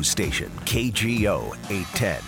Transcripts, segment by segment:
news station, KGO 810.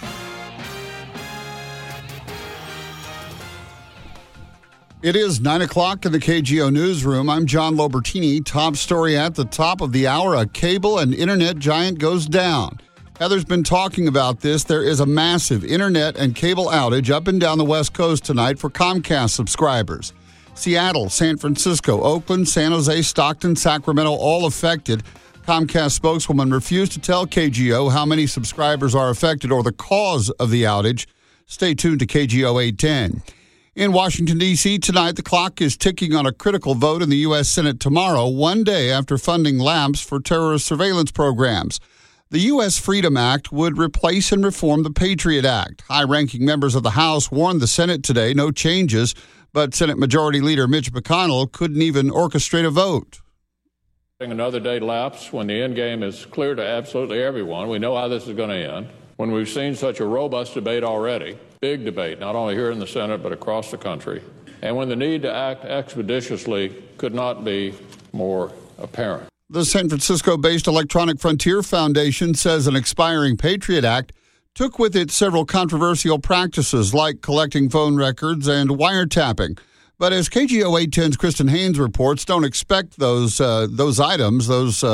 It is 9 o'clock in the KGO newsroom. I'm John Lobertini. Top story at the top of the hour, a cable and internet giant goes down. Heather's been talking about this. There is a massive internet and cable outage up and down the West Coast tonight for Comcast subscribers. Seattle, San Francisco, Oakland, San Jose, Stockton, Sacramento, all affected. Comcast spokeswoman refused to tell KGO how many subscribers are affected or the cause of the outage. Stay tuned to KGO 810. In Washington, D.C. tonight, the clock is ticking on a critical vote in the U.S. Senate tomorrow, one day after funding lapsed for terrorist surveillance programs. The U.S. Freedom Act would replace and reform the Patriot Act. High-ranking members of the House warned the Senate today no changes, but Senate Majority Leader Mitch McConnell couldn't even orchestrate a vote. Another day lapse when the end game is clear to absolutely everyone. We know how this is going to end. When we've seen such a robust debate already, big debate, not only here in the Senate, but across the country, and when the need to act expeditiously could not be more apparent. The San Francisco-based Electronic Frontier Foundation says an expiring Patriot Act took with it several controversial practices like collecting phone records and wiretapping. But as KGO 810's Kristen Haynes reports, don't expect those elements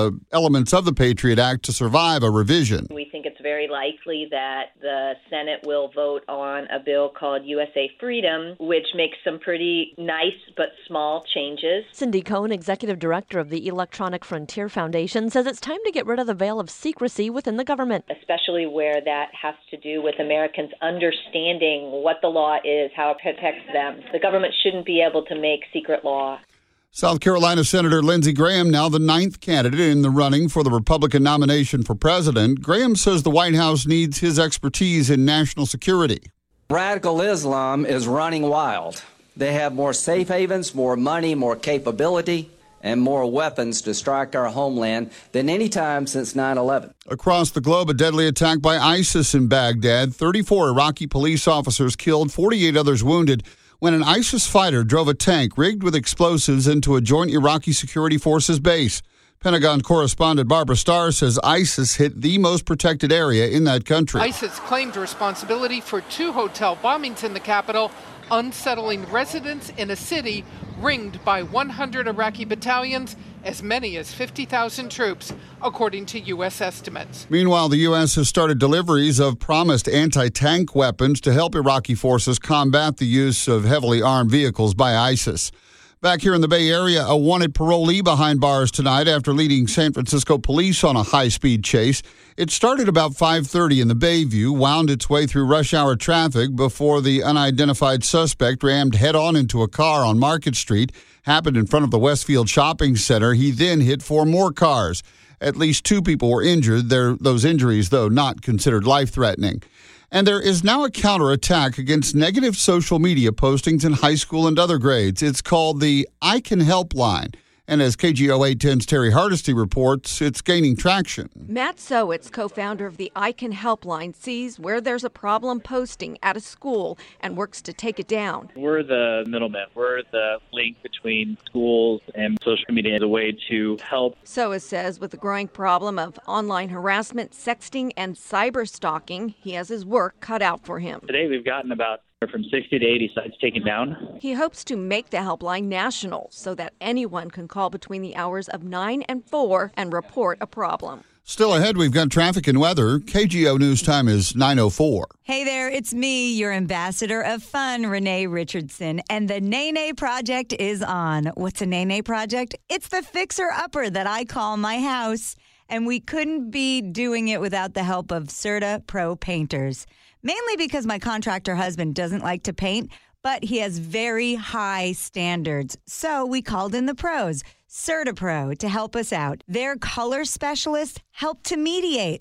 of the Patriot Act to survive a revision. We think it's very likely that the Senate will vote on a bill called USA Freedom, which makes some pretty nice but small changes. Cindy Cohn, executive director of the Electronic Frontier Foundation, says it's time to get rid of the veil of secrecy within the government. Especially where that has to do with Americans understanding what the law is, how it protects them. The government shouldn't be able to make secret law. South Carolina Senator Lindsey Graham, now the 9th candidate in the running for the Republican nomination for president. Graham says the White House needs his expertise in national security. Radical Islam is running wild. They have more safe havens, more money, more capability, and more weapons to strike our homeland than any time since 9/11. Across the globe, a deadly attack by ISIS in Baghdad. 34 Iraqi police officers killed, 48 others wounded, when an ISIS fighter drove a tank rigged with explosives into a joint Iraqi security forces base. Pentagon correspondent Barbara Starr says ISIS hit the most protected area in that country. ISIS claimed responsibility for 2 hotel bombings in the capital, unsettling residents in a city ringed by 100 Iraqi battalions, as many as 50,000 troops, according to U.S. estimates. Meanwhile, the U.S. has started deliveries of promised anti-tank weapons to help Iraqi forces combat the use of heavily armed vehicles by ISIS. Back here in the Bay Area, a wanted parolee behind bars tonight after leading San Francisco police on a high-speed chase. It started about 5:30 in the Bayview, wound its way through rush hour traffic before the unidentified suspect rammed head-on into a car on Market Street. Happened in front of the Westfield Shopping Center. He then hit 4 more cars. At least 2 people were injured. Those injuries, though, not considered life-threatening. And there is now a counterattack against negative social media postings in high school and other grades. It's called the I Can Help line. And as KGO 810's Terry Hardesty reports, it's gaining traction. Matt Sowitz, co-founder of the I Can Help line, sees where there's a problem posting at a school and works to take it down. We're the middleman. We're the link between schools and social media as a way to help. Sowitz says with the growing problem of online harassment, sexting, and cyber stalking, he has his work cut out for him. Today we've gotten about from 60 to 80 sites taken down. He hopes to make the helpline national so that anyone can call between the hours of 9 and 4 and report a problem. Still ahead, we've got traffic and weather. KGO News Time is 9:04. Hey there, it's me, your ambassador of fun, Renee Richardson, and the Nene Project is on. What's a Nene Project? It's the fixer-upper that I call my house, and we couldn't be doing it without the help of Serta Pro Painters. Mainly because my contractor husband doesn't like to paint, but he has very high standards. So we called in the pros, Serta Pro, to help us out. Their color specialist helped to mediate.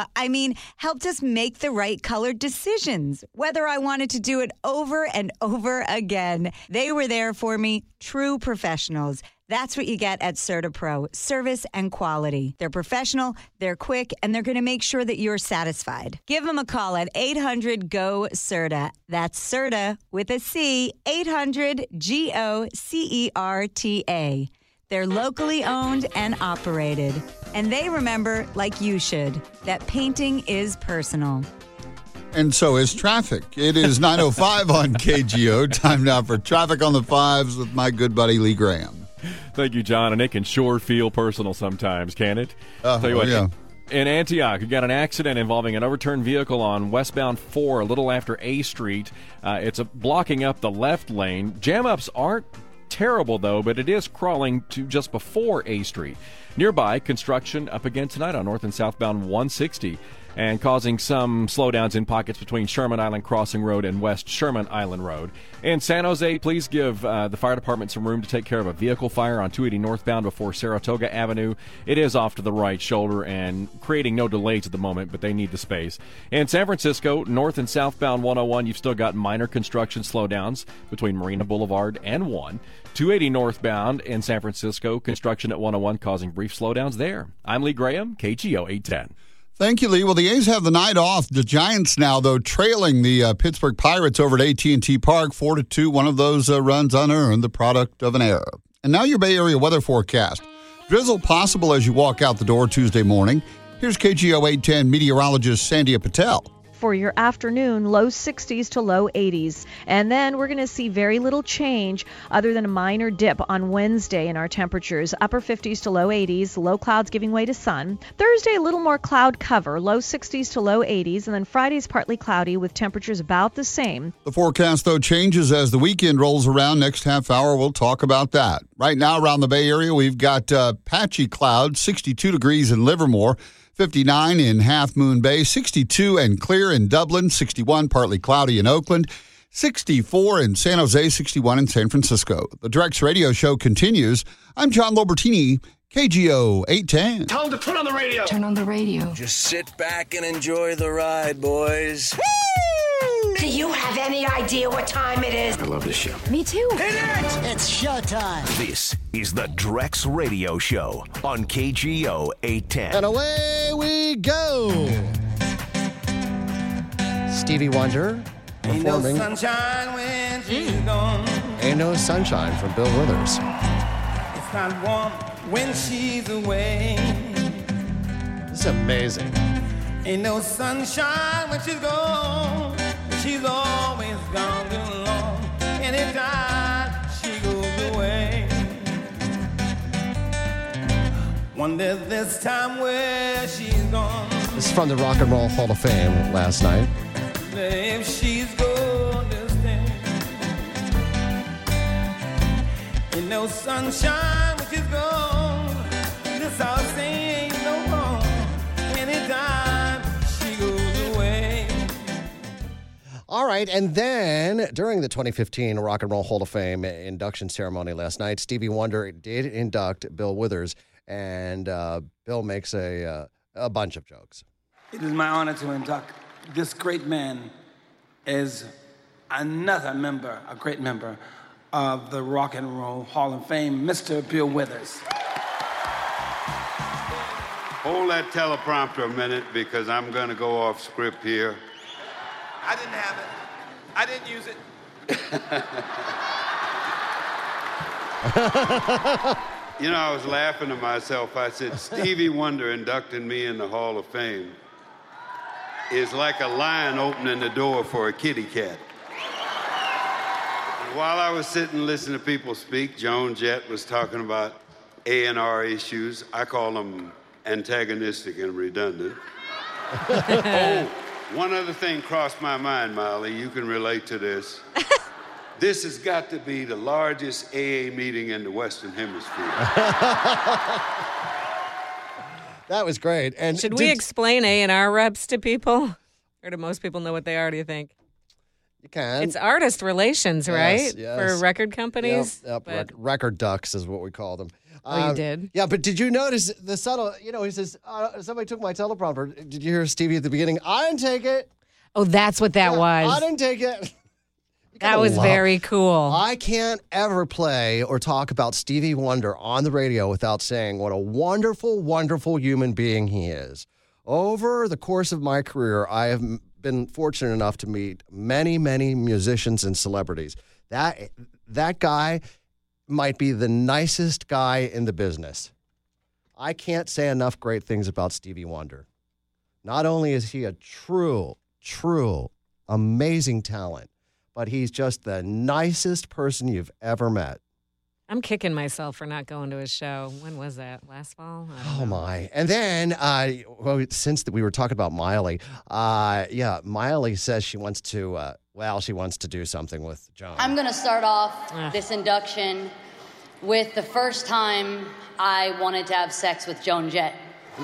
Helped us make the right color decisions, whether I wanted to do it over and over again. They were there for me, true professionals. That's what you get at Serta Pro, service and quality. They're professional, they're quick, and they're going to make sure that you're satisfied. Give them a call at 800-GO-CERTA. That's Serta with a C, 800-GO-CERTA. They're locally owned and operated. And they remember, like you should, that painting is personal. And so is traffic. It is 9:05 on KGO. Time now for Traffic on the Fives with my good buddy Lee Graham. Thank you, John. And it can sure feel personal sometimes, can it? Tell you what, yeah. In Antioch, you got an accident involving an overturned vehicle on westbound 4 a little after A Street. It's blocking up the left lane. Jam-ups aren't terrible, though, but it is crawling to just before A Street. Nearby, construction up again tonight on north and southbound 160. And causing some slowdowns in pockets between Sherman Island Crossing Road and West Sherman Island Road. In San Jose, please give the fire department some room to take care of a vehicle fire on 280 northbound before Saratoga Avenue. It is off to the right shoulder and creating no delays at the moment, but they need the space. In San Francisco, north and southbound 101, you've still got minor construction slowdowns between Marina Boulevard and 1. 280 northbound in San Francisco, construction at 101 causing brief slowdowns there. I'm Lee Graham, KGO 810. Thank you, Lee. Well, the A's have the night off. The Giants now, though, trailing the Pittsburgh Pirates over at AT&T Park 4-2. One of those runs unearned, the product of an error. And now your Bay Area weather forecast. Drizzle possible as you walk out the door Tuesday morning. Here's KGO 810 meteorologist Sandhya Patel. For your afternoon, low 60s to low 80s. And then we're going to see very little change other than a minor dip on Wednesday in our temperatures. Upper 50s to low 80s, low clouds giving way to sun. Thursday, a little more cloud cover, low 60s to low 80s. And then Friday's partly cloudy with temperatures about the same. The forecast, though, changes as the weekend rolls around. Next half hour, we'll talk about that. Right now, around the Bay Area, we've got patchy clouds, 62 degrees in Livermore. 59 in Half Moon Bay, 62 and clear in Dublin, 61 partly cloudy in Oakland, 64 in San Jose, 61 in San Francisco. The Drex Radio Show continues. I'm John Lobertini, KGO 810. Tell them to put on the radio. Turn on the radio. Just sit back and enjoy the ride, boys. Woo! Do you have any idea what time it is? I love this show. Me too. Hit it! It's showtime. This is the Drex Radio Show on KGO 810. And away we go. Stevie Wonder performing Ain't no sunshine when she's gone. Ain't No Sunshine from Bill Withers. It's not warm when she's away. This is amazing. Ain't no sunshine when she's gone. She's always gone too long. Anytime she goes away. Wonder this time where she's gone. This is from the Rock and Roll Hall of Fame last night. If she's going to stay. Ain't no sunshine when she's gone. This I'll say ain't no wrong. Anytime she goes away. All right, and then during the 2015 Rock and Roll Hall of Fame induction ceremony last night, Stevie Wonder did induct Bill Withers, and Bill makes a bunch of jokes. It is my honor to induct this great man as another member, a great member of the Rock and Roll Hall of Fame, Mr. Bill Withers. Hold that teleprompter a minute because I'm going to go off script here. I didn't have it. I didn't use it. You know, I was laughing to myself. I said, Stevie Wonder inducting me in the Hall of Fame is like a lion opening the door for a kitty cat. While I was sitting listening to people speak, Joan Jett was talking about A&R issues. I call them antagonistic and redundant. Oh, one other thing crossed my mind, Molly. You can relate to this. This has got to be the largest AA meeting in the Western Hemisphere. That was great. And should we explain A&R reps to people? Or do most people know what they are, do you think? You can. It's artist relations, right? Yes. For record companies? Yep. Record ducks is what we call them. Oh, you did? Yeah, but did you notice the subtle, he says, somebody took my teleprompter. Did you hear Stevie at the beginning? I didn't take it. Oh, that's what that was. I didn't take it. That was very cool. I can't ever play or talk about Stevie Wonder on the radio without saying what a wonderful, wonderful human being he is. Over the course of my career, I have been fortunate enough to meet many, many musicians and celebrities. That guy might be the nicest guy in the business. I can't say enough great things about Stevie Wonder. Not only is he a true, amazing talent, but he's just the nicest person you've ever met. I'm kicking myself for not going to his show. When was that? Last fall? Oh, my. And then, since we were talking about Miley, Miley says she wants to, she wants to do something with Joan. I'm going to start off this induction with the first time I wanted to have sex with Joan Jett.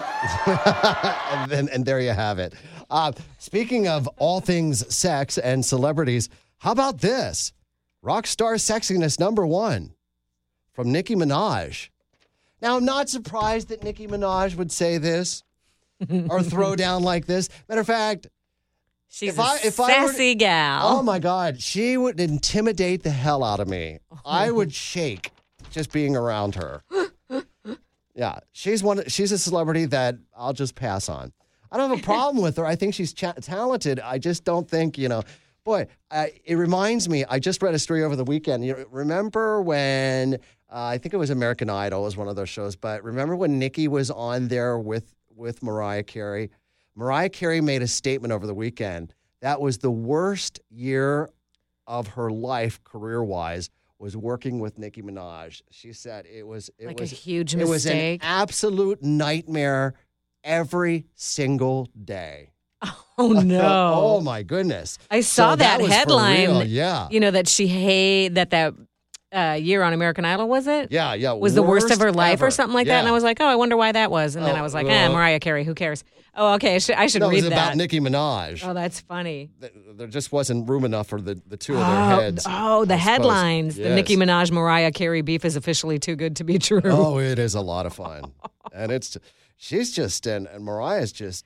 and there you have it. Speaking of all things sex and celebrities, how about this? Rockstar sexiness #1 from Nicki Minaj. Now, I'm not surprised that Nicki Minaj would say this or throw down like this. Matter of fact, she's a sassy gal. Oh, my God. She would intimidate the hell out of me. I would shake just being around her. Yeah, she's a celebrity that I'll just pass on. I don't have a problem with her. I think she's talented. I just don't think, boy, it reminds me, I just read a story over the weekend. You remember when, I think it was American Idol was one of those shows, but remember when Nicki was on there with Mariah Carey? Mariah Carey made a statement over the weekend. That was the worst year of her life career-wise, was working with Nicki Minaj. She said it was a huge mistake. It was an absolute nightmare every single day. Oh, no. Oh, my goodness. I saw that headline. Yeah. That she hated that year on American Idol, was it? Yeah. Was the worst of her life ever. or something like that? And I was like, I wonder why that was. And then I was like, Mariah Carey, who cares? Oh, okay, I should read that. It was about Nicki Minaj. Oh, that's funny. There just wasn't room enough for the two of their heads. Oh, the headlines. Yes. The Nicki Minaj, Mariah Carey beef is officially too good to be true. Oh, it is a lot of fun. And she's just, and Mariah's just,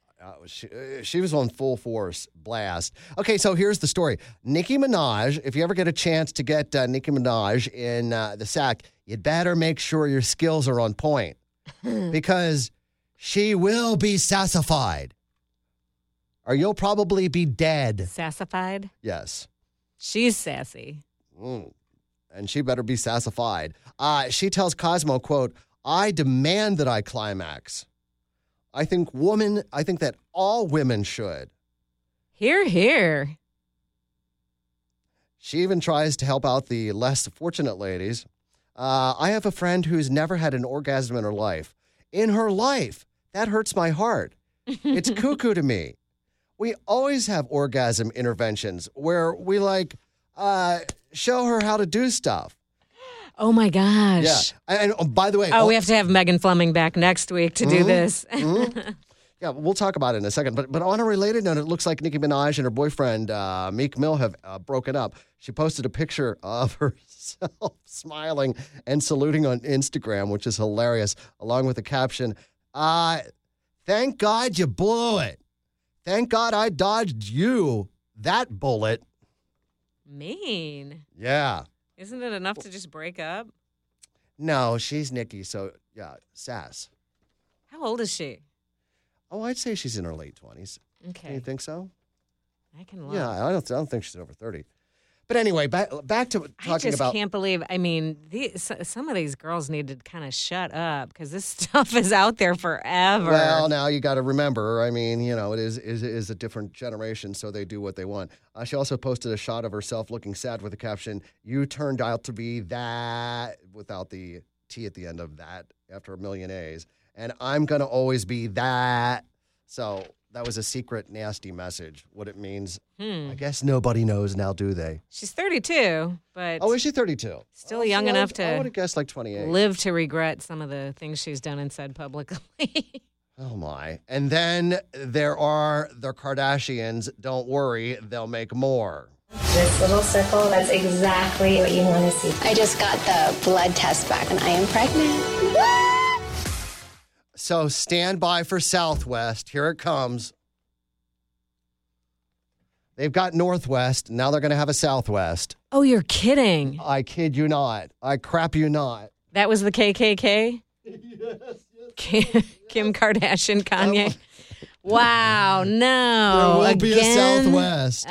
she was on full force blast. Okay, so here's the story. Nicki Minaj, if you ever get a chance to get Nicki Minaj in the sack, you'd better make sure your skills are on point because she will be sassified. Or you'll probably be dead. Sassified? Yes. She's sassy. And she better be sassified. She tells Cosmo, quote, I demand that I climax. I think that all women should. Hear, hear. She even tries to help out the less fortunate ladies. I have a friend who's never had an orgasm in her life. In her life. That hurts my heart. It's cuckoo to me. We always have orgasm interventions where we show her how to do stuff. Oh, my gosh. Yeah. And by the way. We have to have Megan Fleming back next week to do this. Yeah, we'll talk about it in a second. But on a related note, it looks like Nicki Minaj and her boyfriend, Meek Mill, have broken up. She posted a picture of herself smiling and saluting on Instagram, which is hilarious, along with the caption, thank God you blew it. Thank God I dodged you, that bullet. Mean. Yeah. Isn't it enough to just break up? No, she's Nicki, so yeah, sass. How old is she? Oh, I'd say she's in her late 20s. Okay. You think so? I can look. Yeah, I don't think she's over 30. But anyway, back to talking about. I just can't believe. I mean, some of these girls need to kind of shut up because this stuff is out there forever. Well, now you got to remember. I mean, it is a different generation, so they do what they want. She also posted a shot of herself looking sad with the caption, "You turned out to be that," without the T at the end of that after a million A's, and I'm gonna always be that. So that was a secret, nasty message. What it means, I guess nobody knows now, do they? She's 32, but... Oh, is she 32? Still young enough to... I would have guessed like 28. ...live to regret some of the things she's done and said publicly. Oh, my. And then there are the Kardashians. Don't worry, they'll make more. This little circle, that's exactly what you want to see. I just got the blood test back and I am pregnant. So stand by for Southwest. Here it comes. They've got Northwest. Now they're going to have a Southwest. Oh, you're kidding. I kid you not. I crap you not. That was the KKK? Yes. Kim Kardashian, Kanye. Wow, no. There will be a Southwest.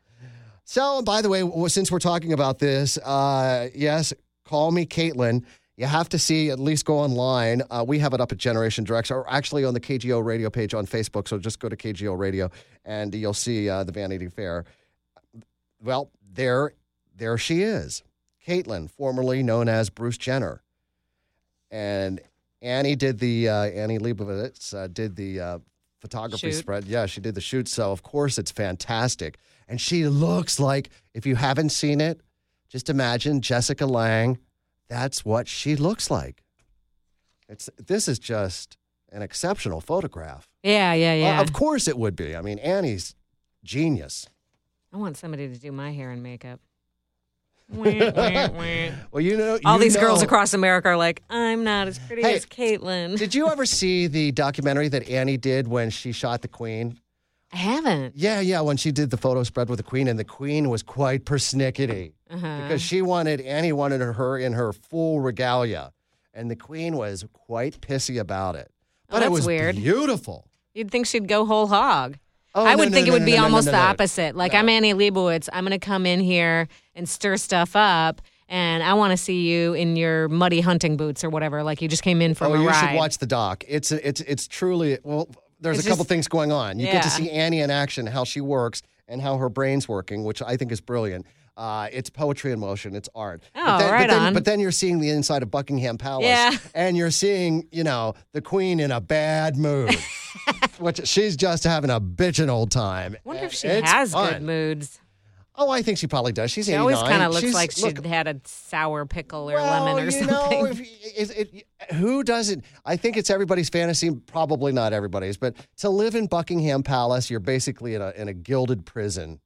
So, by the way, since we're talking about this, yes, call me Caitlin. You have to see, at least go online. We have it up at Generation Directs, or actually on the KGO radio page on Facebook. So just go to KGO Radio and you'll see the Vanity Fair. Well, there she is. Caitlyn, formerly known as Bruce Jenner. And Annie did Annie Leibovitz did the photography spread. Yeah, she did the shoot. So, of course, it's fantastic. And she looks like, if you haven't seen it, just imagine Jessica Lange. That's what she looks like. This is just an exceptional photograph. Yeah. Of course it would be. I mean, Annie's genius. I want somebody to do my hair and makeup. Well, all these girls across America are like, I'm not as pretty as Caitlyn. Did you ever see the documentary that Annie did when she shot the Queen? I haven't. Yeah, when she did the photo spread with the Queen, and the Queen was quite persnickety because Annie wanted her in her full regalia, and the Queen was quite pissy about it. But it was weird. Beautiful. You'd think she'd go whole hog. Oh, I would think it would be almost the opposite. Like, I'm Annie Leibovitz. I'm going to come in here and stir stuff up, and I want to see you in your muddy hunting boots or whatever. Like, you just came in from a ride. You should watch the doc. It's truly, well, there's a couple things going on. You get to see Annie in action, how she works, and how her brain's working, which I think is brilliant. It's poetry in motion. It's art. But then you're seeing the inside of Buckingham Palace, and you're seeing, the Queen in a bad mood. Which she's just having a bitchin' old time. I wonder if she has good moods. Oh, I think she probably does. She's 89. She always kind of looks like she'd had a sour pickle or lemon or something. Who doesn't? I think it's everybody's fantasy, probably not everybody's, but to live in Buckingham Palace, you're basically in a gilded prison.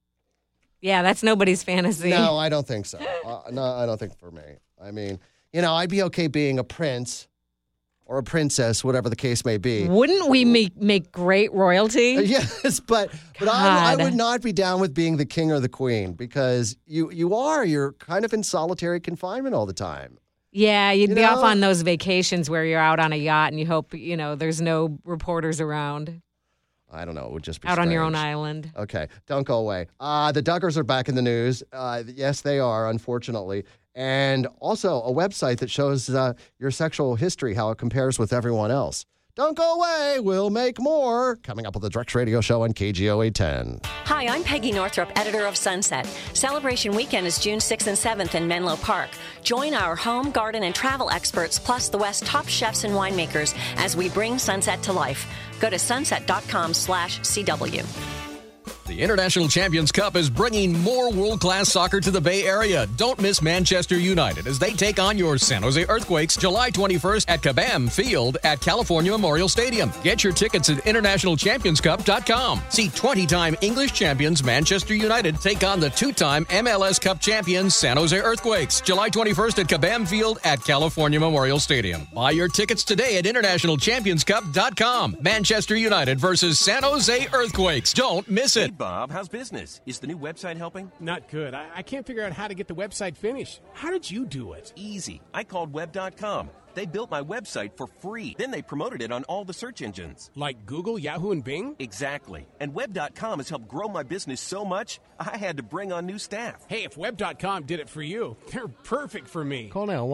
Yeah, that's nobody's fantasy. No, I don't think so. No, I don't think for me. I mean, I'd be okay being a prince or a princess, whatever the case may be. Wouldn't we make great royalty? Yes, but I would not be down with being the king or the queen because you're kind of in solitary confinement all the time. Yeah, you'd be off on those vacations where you're out on a yacht and you hope, there's no reporters around. I don't know. It would just be out strange. on your own island. Okay, don't go away. The Duggars are back in the news. Yes, they are, unfortunately. And also a website that shows your sexual history, how it compares with everyone else. Don't go away. We'll make more. Coming up with the Drex Radio Show on KGO 810. Hi, I'm Peggy Northrup, editor of Sunset. Celebration Weekend is June 6th and 7th in Menlo Park. Join our home, garden, and travel experts, plus the West's top chefs and winemakers as we bring Sunset to life. Go to sunset.com/CW. The International Champions Cup is bringing more world-class soccer to the Bay Area. Don't miss Manchester United as they take on your San Jose Earthquakes July 21st at Kabam Field at California Memorial Stadium. Get your tickets at internationalchampionscup.com. See 20-time English champions Manchester United take on the 2-time MLS Cup champions San Jose Earthquakes July 21st at Kabam Field at California Memorial Stadium. Buy your tickets today at internationalchampionscup.com. Manchester United versus San Jose Earthquakes. Don't miss it. Bob, how's business? Is the new website helping? Not good. I can't figure out how to get the website finished. How did you do it? Easy. I called Web.com. They built my website for free. Then they promoted it on all the search engines. Like Google, Yahoo, and Bing? Exactly. And Web.com has helped grow my business so much, I had to bring on new staff. Hey, if Web.com did it for you, they're perfect for me. Call now,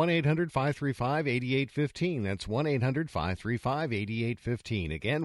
1-800-535-8815. That's 1-800-535-8815. Again,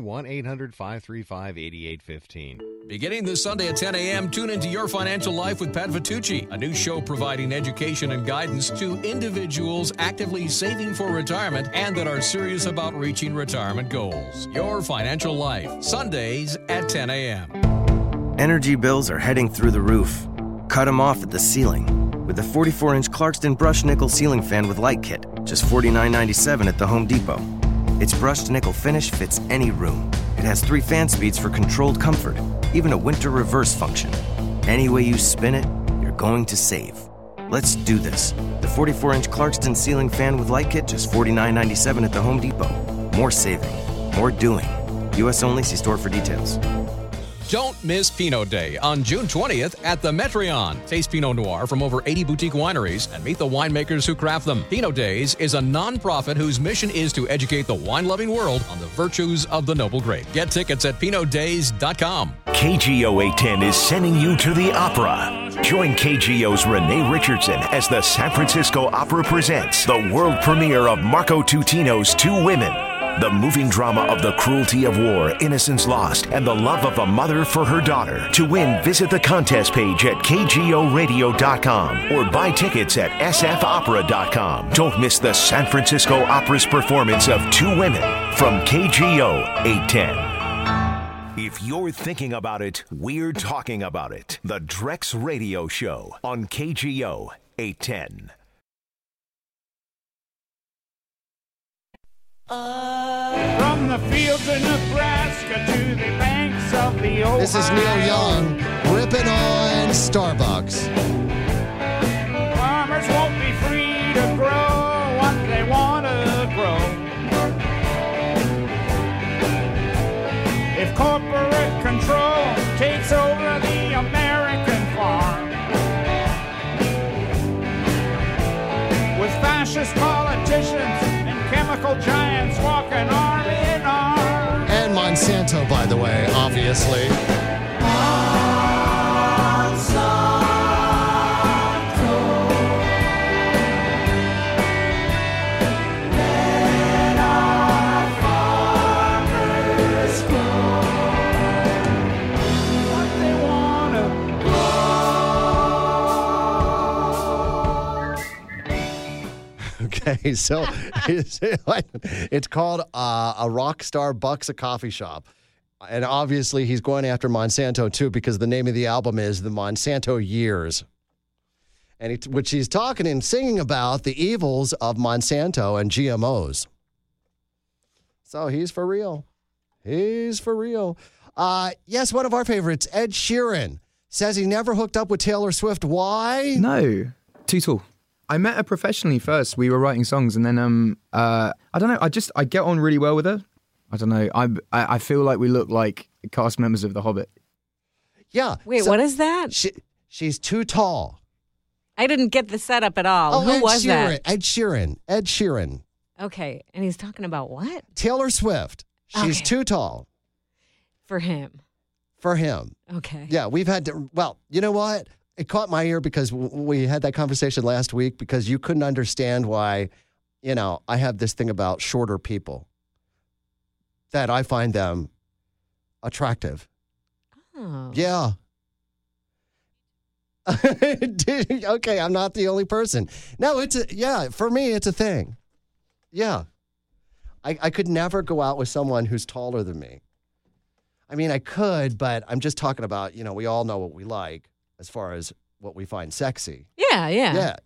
1-800-535-8815. Beginning this Sunday at 10 a.m., tune into Your Financial Life with Pat Vitucci, a new show providing education and guidance to individuals actively saving for retirement and that are serious about reaching retirement goals. Your Financial Life, Sundays at 10 a.m. Energy bills are heading through the roof. Cut them off at the ceiling with the 44-inch Clarkston Brushed Nickel Ceiling Fan with Light Kit, just $49.97 at the Home Depot. Its brushed nickel finish fits any room. It has 3 fan speeds for controlled comfort, even a winter reverse function. Any way you spin it, you're going to save. Let's do this. The 44-inch Clarkston Ceiling Fan with Light Kit, just $49.97 at the Home Depot. More saving, more doing. U.S. only. See store for details. Don't miss Pinot Day on June 20th at the Metreon. Taste Pinot Noir from over 80 boutique wineries and meet the winemakers who craft them. Pinot Days is a non-profit whose mission is to educate the wine-loving world on the virtues of the noble grape. Get tickets at pinotdays.com. KGO 810 is sending you to the opera. Join KGO's Renee Richardson as the San Francisco Opera presents the world premiere of Marco Tutino's Two Women. The moving drama of the cruelty of war, innocence lost, and the love of a mother for her daughter. To win, visit the contest page at kgoradio.com or buy tickets at sfopera.com. Don't miss the San Francisco Opera's performance of Two Women from KGO 810. If you're thinking about it, we're talking about it. The Drex Radio Show on KGO 810. From the fields of Nebraska to the banks of the Ohio. This is Neil Young ripping on Starbucks. Farmers won't be free to grow what they want to grow. If corporate control takes over the American farm, with fascist politicians and chemical giants walking arm in arm. And Monsanto, by the way, obviously. Okay, so it's called A Rock Star Bucks a Coffee Shop. And obviously he's going after Monsanto too, because the name of the album is The Monsanto Years. And which he's talking and singing about the evils of Monsanto and GMOs. So he's for real. He's for real. Yes, one of our favorites, Ed Sheeran, says he never hooked up with Taylor Swift. Why? No, too tall. I met her professionally first. We were writing songs, and then I don't know. I get on really well with her. I don't know. I feel like we look like cast members of The Hobbit. Yeah. Wait, what is that? She's too tall. I didn't get the setup at all. Who Ed was Sheeran, that? Ed Sheeran. Okay, and he's talking about what? Taylor Swift. She's too tall. For him. For him. Okay. Yeah, we've had to. Well, you know what? It caught my ear because we had that conversation last week because you couldn't understand why, I have this thing about shorter people, that I find them attractive. Oh. Yeah. Okay, I'm not the only person. No, for me, it's a thing. Yeah. I could never go out with someone who's taller than me. I mean, I could, but I'm just talking about, we all know what we like. As far as what we find sexy. Yeah. Yeah.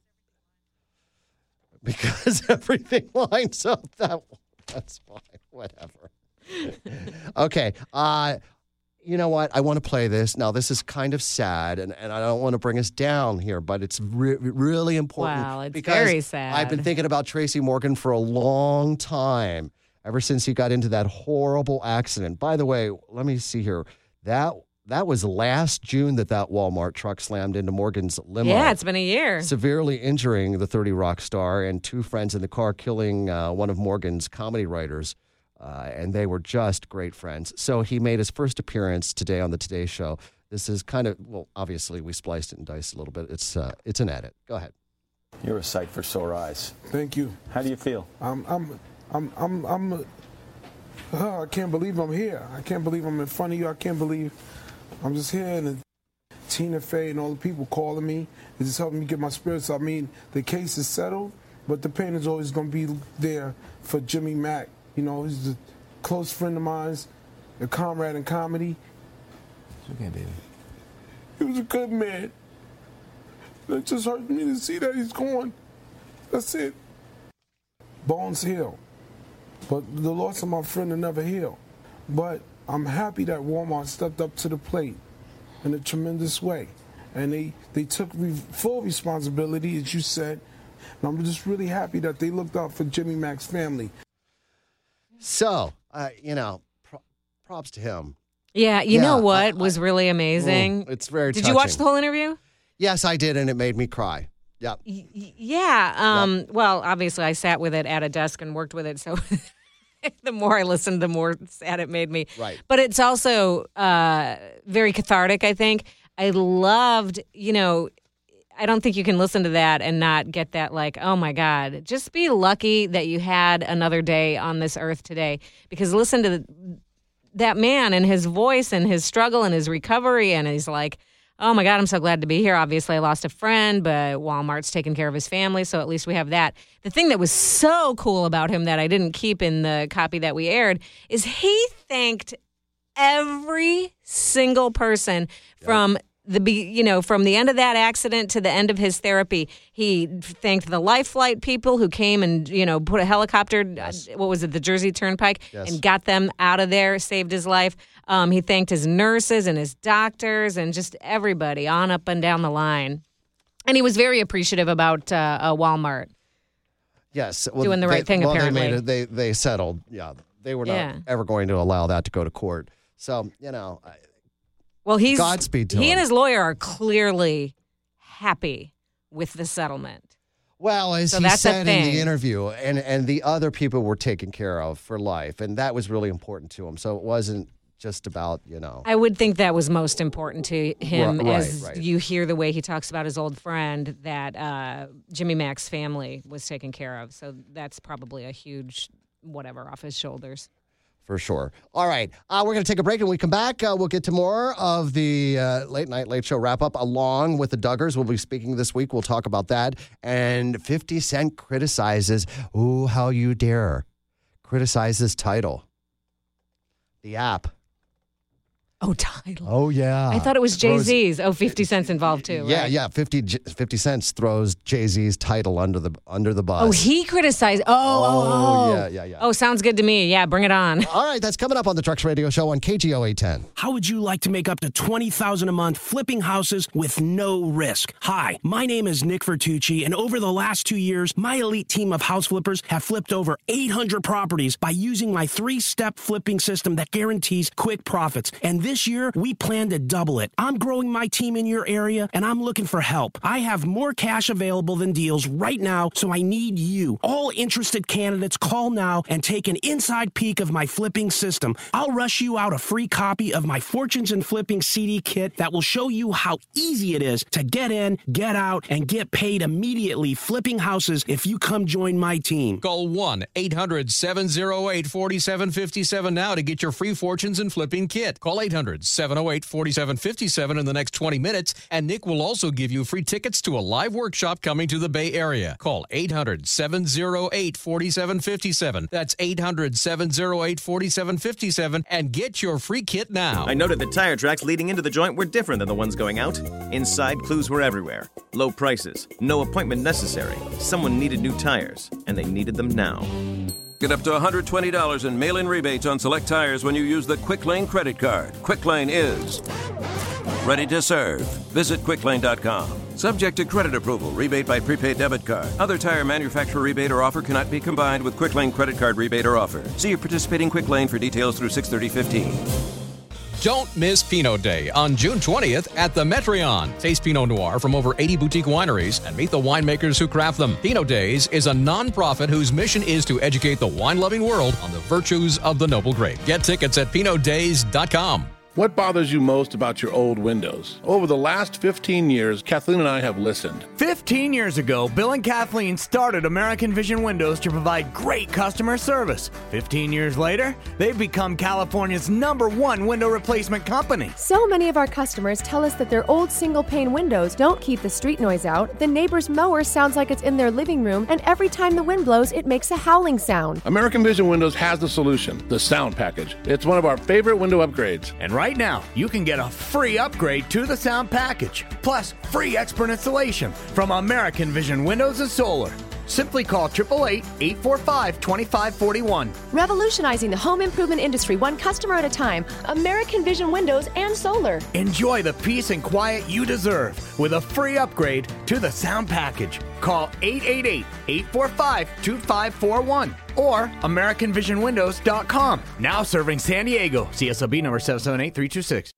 Because everything lines up that's fine. Whatever. Okay. You know what? I want to play this. Now, this is kind of sad, and I don't want to bring us down here, but it's really important. Wow, it's very sad. I've been thinking about Tracy Morgan for a long time, ever since he got into that horrible accident. By the way, let me see here. That was last June that Walmart truck slammed into Morgan's limo. Yeah, it's been a year. Severely injuring the 30 Rock star and two friends in the car, killing one of Morgan's comedy writers. And they were just great friends. So he made his first appearance today on the Today Show. This is kind of, obviously we spliced it and diced a little bit. It's an edit. Go ahead. You're a sight for sore eyes. Thank you. How do you feel? I can't believe I'm here. I can't believe I'm in front of you. I can't believe I'm just here, and Tina Fey and all the people calling me is just helping me get my spirits up. I mean, the case is settled, but the pain is always going to be there for Jimmy Mack. He's a close friend of mine, a comrade in comedy. It's okay, baby. He was a good man. It just hurts me to see that he's gone. That's it. Bones heal. But the loss of my friend will never heal. But I'm happy that Walmart stepped up to the plate in a tremendous way. And they took full responsibility, as you said. And I'm just really happy that they looked out for Jimmy Mack's family. So, props to him. Yeah, you know what was really amazing? It's very Did touching. you watch the whole interview? Yes, I did, and it made me cry. Yeah. Yeah. Well, obviously, I sat with it at a desk and worked with it, so the more I listened, the more sad it made me. Right. But it's also very cathartic, I think. I loved, I don't think you can listen to that and not get that like, oh my God, just be lucky that you had another day on this earth today. Because listen to that man and his voice and his struggle and his recovery. And he's like, oh my God, I'm so glad to be here. Obviously, I lost a friend, but Walmart's taking care of his family, so at least we have that. The thing that was so cool about him that I didn't keep in the copy that we aired is he thanked every single person from from the end of that accident to the end of his therapy. He thanked the Life Flight people who came and, put a helicopter, the Jersey Turnpike, and got them out of there, saved his life. He thanked his nurses and his doctors and just everybody on up and down the line. And he was very appreciative about Walmart. Yes. Doing the right thing, apparently. They settled. Yeah. They were not ever going to allow that to go to court. So, Well, Godspeed to he him. and his lawyer are clearly happy with the settlement. Well, as he said in the interview, and the other people were taken care of for life, and that was really important to him. So it wasn't just about, I would think that was most important to him you hear the way he talks about his old friend that Jimmy Mac's family was taken care of. So that's probably a huge whatever off his shoulders. For sure. All right. We're going to take a break. And when we come back, we'll get to more of the Late Show wrap-up along with the Duggars. We'll be speaking this week. We'll talk about that. And 50 Cent criticizes, ooh, how you dare, criticizes Tidal, the app. Oh, Tidal. Oh, yeah. I thought it was Jay-Z's. 50 Cent's involved, too. Yeah, right? yeah. 50 Cent throws Jay-Z's Tidal under the bus. Oh, he criticized. Oh. Yeah. Oh, sounds good to me. Yeah, bring it on. All right, that's coming up on the Trucks Radio Show on KGO 810. How would you like to make up to $20,000 a month flipping houses with no risk? Hi, my name is Nick Vertucci, and over the last 2 years, my elite team of house flippers have flipped over 800 properties by using my 3-step flipping system that guarantees quick profits. And this year, we plan to double it. I'm growing my team in your area, and I'm looking for help. I have more cash available than deals right now, so I need you. All interested candidates, call now and take an inside peek of my flipping system. I'll rush you out a free copy of my Fortunes in Flipping CD kit that will show you how easy it is to get in, get out, and get paid immediately flipping houses if you come join my team. Call 1-800-708-4757 now to get your free Fortunes in Flipping kit. Call 800-708-4757 in the next 20 minutes, and Nick will also give you free tickets to a live workshop coming to the Bay Area. Call 800-708-4757. That's 800-708-4757 and get your free kit now. I noted that tire tracks leading into the joint were different than the ones going out. Inside, clues were everywhere. Low prices, no appointment necessary. Someone needed new tires, and they needed them now. Get up to $120 in mail-in rebates on select tires when you use the Quick Lane credit card. Quick Lane is ready to serve. Visit quicklane.com. Subject to credit approval. Rebate by prepaid debit card. Other tire manufacturer rebate or offer cannot be combined with Quick Lane credit card rebate or offer. See your participating Quick Lane for details through 6/30/15. Don't miss Pinot Day on June 20th at the Metreon. Taste Pinot Noir from over 80 boutique wineries and meet the winemakers who craft them. Pinot Days is a non-profit whose mission is to educate the wine-loving world on the virtues of the noble grape. Get tickets at pinotdays.com. What bothers you most about your old windows? Over the last 15 years, Kathleen and I have listened. 15 years ago, Bill and Kathleen started American Vision Windows to provide great customer service. 15 years later, they've become California's #1 window replacement company. So many of our customers tell us that their old single-pane windows don't keep the street noise out, the neighbor's mower sounds like it's in their living room, and every time the wind blows, it makes a howling sound. American Vision Windows has the solution, the Sound Package. It's one of our favorite window upgrades. And right now, you can get a free upgrade to the Sound Package, plus free expert installation from American Vision Windows and Solar. Simply call 888-845-2541. Revolutionizing the home improvement industry one customer at a time. American Vision Windows and Solar. Enjoy the peace and quiet you deserve with a free upgrade to the Sound Package. Call 888-845-2541 or AmericanVisionWindows.com. Now serving San Diego. CSLB number 778-326.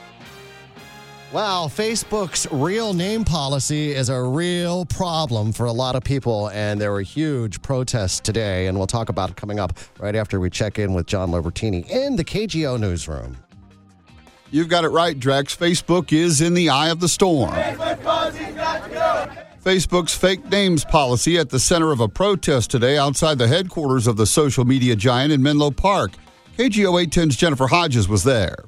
Wow, Facebook's real name policy is a real problem for a lot of people, and there were huge protests today, and we'll talk about it coming up right after we check in with John Lobertini in the KGO newsroom. You've got it right, Drex. Facebook is in the eye of the storm. Facebook's fake names policy at the center of a protest today outside the headquarters of the social media giant in Menlo Park. KGO 810's Jennifer Hodges was there.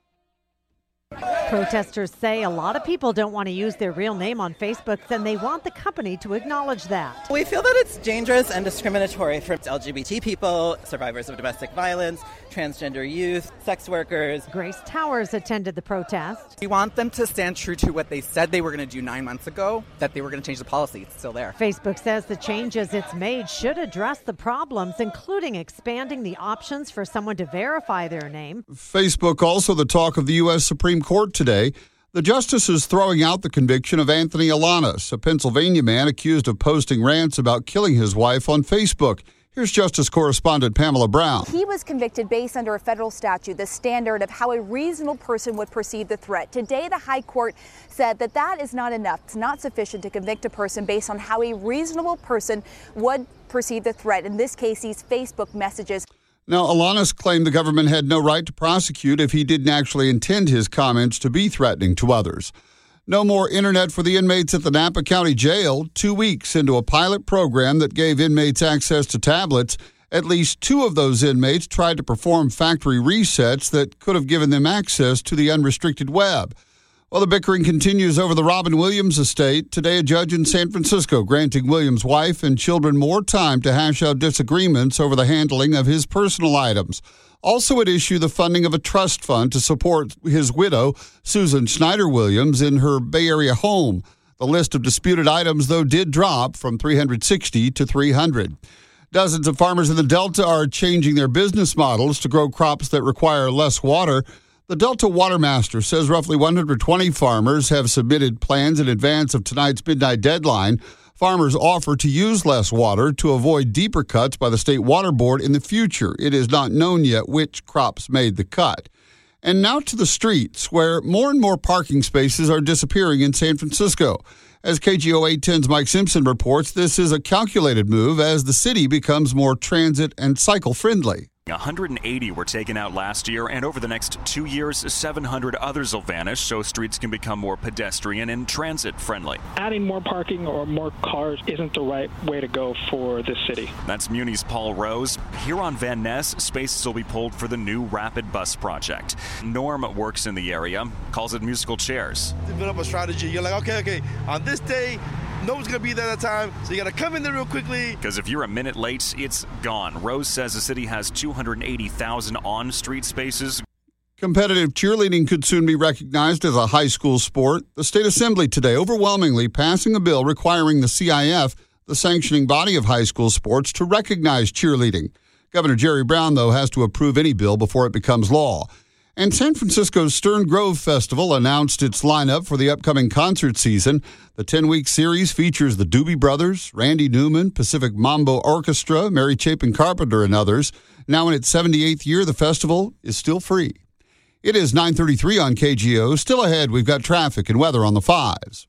Protesters say a lot of people don't want to use their real name on Facebook, and they want the company to acknowledge that. We feel that it's dangerous and discriminatory for LGBT people, survivors of domestic violence, transgender youth, sex workers. Grace Towers attended the protest. We want them to stand true to what they said they were going to do 9 months ago, that they were going to change the policy. It's still there. Facebook says the changes it's made should address the problems, including expanding the options for someone to verify their name. Facebook also the talk of the U.S. Supreme Court today. The justice is throwing out the conviction of Anthony Alanis, a Pennsylvania man accused of posting rants about killing his wife on Facebook. Here's Justice correspondent Pamela Brown. He was convicted based under a federal statute, the standard of how a reasonable person would perceive the threat. Today, the High Court said that that is not enough. It's not sufficient to convict a person based on how a reasonable person would perceive the threat. In this case, these Facebook messages. Now, Alanis claimed the government had no right to prosecute if he didn't actually intend his comments to be threatening to others. No more internet for the inmates at the Napa County Jail. 2 weeks into a pilot program that gave inmates access to tablets, at least 2 of those inmates tried to perform factory resets that could have given them access to the unrestricted web. Well, the bickering continues over the Robin Williams estate. Today, a judge in San Francisco granting Williams' wife and children more time to hash out disagreements over the handling of his personal items. Also at issue, the funding of a trust fund to support his widow, Susan Schneider Williams, in her Bay Area home. The list of disputed items, though, did drop from 360 to 300. Dozens of farmers in the Delta are changing their business models to grow crops that require less water. The Delta Watermaster says roughly 120 farmers have submitted plans in advance of tonight's midnight deadline. Farmers offer to use less water to avoid deeper cuts by the State Water Board in the future. It is not known yet which crops made the cut. And now to the streets, where more and more parking spaces are disappearing in San Francisco. As KGO 810's Mike Simpson reports, this is a calculated move as the city becomes more transit and cycle friendly. 180 were taken out last year, and over the next 2 years, 700 others will vanish, so streets can become more pedestrian and transit-friendly. Adding more parking or more cars isn't the right way to go for the city. That's Muni's Paul Rose. Here on Van Ness, spaces will be pulled for the new Rapid Bus project. Norm works in the area, calls it musical chairs. Develop a strategy. You're like, okay, on this day, no one's going to be there at that time, so you got to come in there real quickly. Because if you're a minute late, it's gone. Rose says the city has 280,000 on-street spaces. Competitive cheerleading could soon be recognized as a high school sport. The State Assembly today overwhelmingly passing a bill requiring the CIF, the sanctioning body of high school sports, to recognize cheerleading. Governor Jerry Brown, though, has to approve any bill before it becomes law. And San Francisco's Stern Grove Festival announced its lineup for the upcoming concert season. The 10-week series features the Doobie Brothers, Randy Newman, Pacific Mambo Orchestra, Mary Chapin Carpenter, and others. Now in its 78th year, the festival is still free. It is 9:33 on KGO. Still ahead, we've got traffic and weather on the 5s.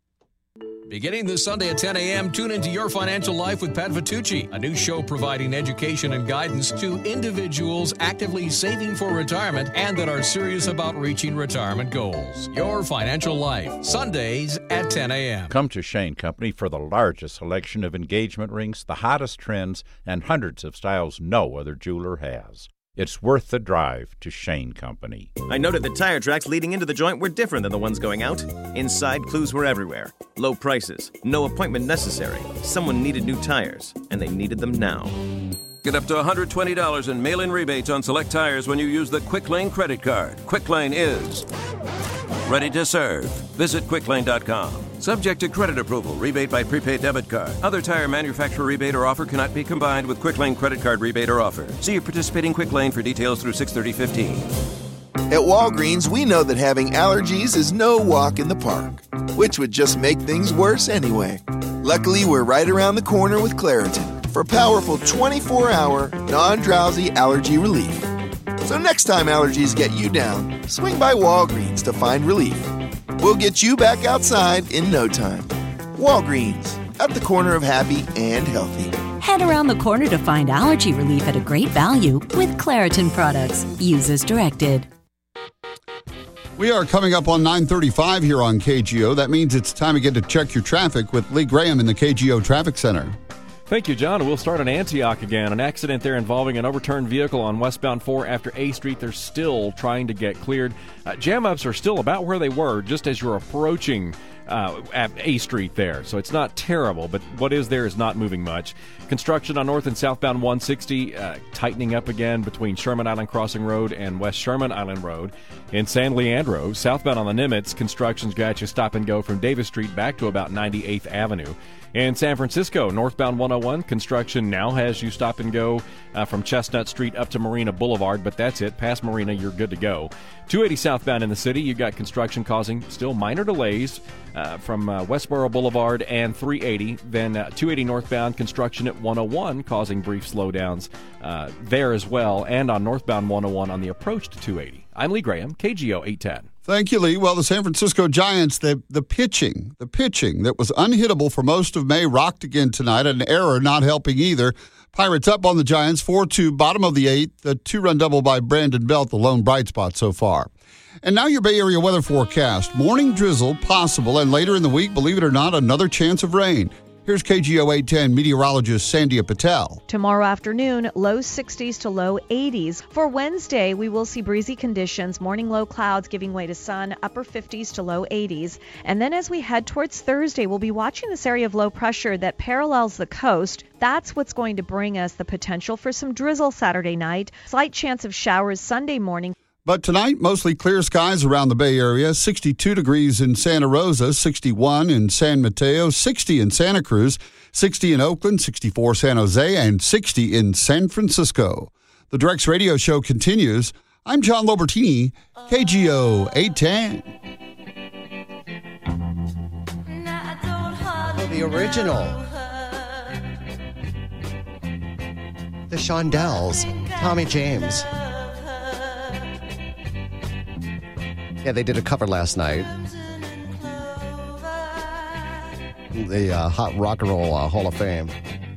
Beginning this Sunday at 10 a.m., tune into Your Financial Life with Pat Vitucci, a new show providing education and guidance to individuals actively saving for retirement and that are serious about reaching retirement goals. Your Financial Life, Sundays at 10 a.m. Come to Shane Company for the largest selection of engagement rings, the hottest trends, and hundreds of styles no other jeweler has. It's worth the drive to Shane Company. I noted that tire tracks leading into the joint were different than the ones going out. Inside, clues were everywhere. Low prices, no appointment necessary. Someone needed new tires, and they needed them now. Get up to $120 in mail-in rebates on select tires when you use the Quick Lane credit card. Quick Lane is ready to serve. Visit quicklane.com. Subject to credit approval. Rebate by prepaid debit card. Other tire manufacturer rebate or offer cannot be combined with Quick Lane credit card rebate or offer. See your participating Quick Lane for details through 6/30/15. At Walgreens, we know that having allergies is no walk in the park, which would just make things worse anyway. Luckily, we're right around the corner with Claritin for powerful 24-hour, non-drowsy allergy relief. So next time allergies get you down, swing by Walgreens to find relief. We'll get you back outside in no time. Walgreens, at the corner of happy and healthy. Head around the corner to find allergy relief at a great value with Claritin products. Use as directed. We are coming up on 9:35 here on KGO. That means it's time again to check your traffic with Lee Graham in the KGO Traffic Center. Thank you, John. We'll start in Antioch again. An accident there involving an overturned vehicle on westbound 4 after A Street. They're still trying to get cleared. Jam-ups are still about where they were just as you're approaching at A Street there. So it's not terrible, but what is there is not moving much. Construction on north and southbound 160, tightening up again between Sherman Island Crossing Road and West Sherman Island Road. In San Leandro, southbound on the Nimitz, construction's got you stop and go from Davis Street back to about 98th Avenue. In San Francisco, northbound 101, construction now has you stop and go from Chestnut Street up to Marina Boulevard, but that's it. Past Marina, you're good to go. 280 southbound in the city, you've got construction causing still minor delays from Westboro Boulevard and 380. Then 280 northbound, construction at 101 causing brief slowdowns there as well, and on northbound 101 on the approach to 280. I'm Lee Graham, KGO 810. Thank you, Lee. Well, the San Francisco Giants, the pitching that was unhittable for most of May rocked again tonight. An error not helping either. Pirates up on the Giants 4-2, bottom of the eighth. The 2-run double by Brandon Belt, the lone bright spot so far. And now your Bay Area weather forecast. Morning drizzle possible, and later in the week, believe it or not, another chance of rain. Here's KGO 810 meteorologist Sandia Patel. Tomorrow afternoon, low 60s to low 80s. For Wednesday, we will see breezy conditions, morning low clouds giving way to sun, upper 50s to low 80s. And then as we head towards Thursday, we'll be watching this area of low pressure that parallels the coast. That's what's going to bring us the potential for some drizzle Saturday night, slight chance of showers Sunday morning. But tonight, mostly clear skies around the Bay Area. 62 degrees in Santa Rosa, 61 in San Mateo, 60 in Santa Cruz, 60 in Oakland, 64 San Jose, and 60 in San Francisco. The Drex Radio Show continues. I'm John Lobertini, KGO 810. The original. The Shondells, Tommy James. Yeah, they did a cover last night. The Hot Rock and Roll Hall of Fame.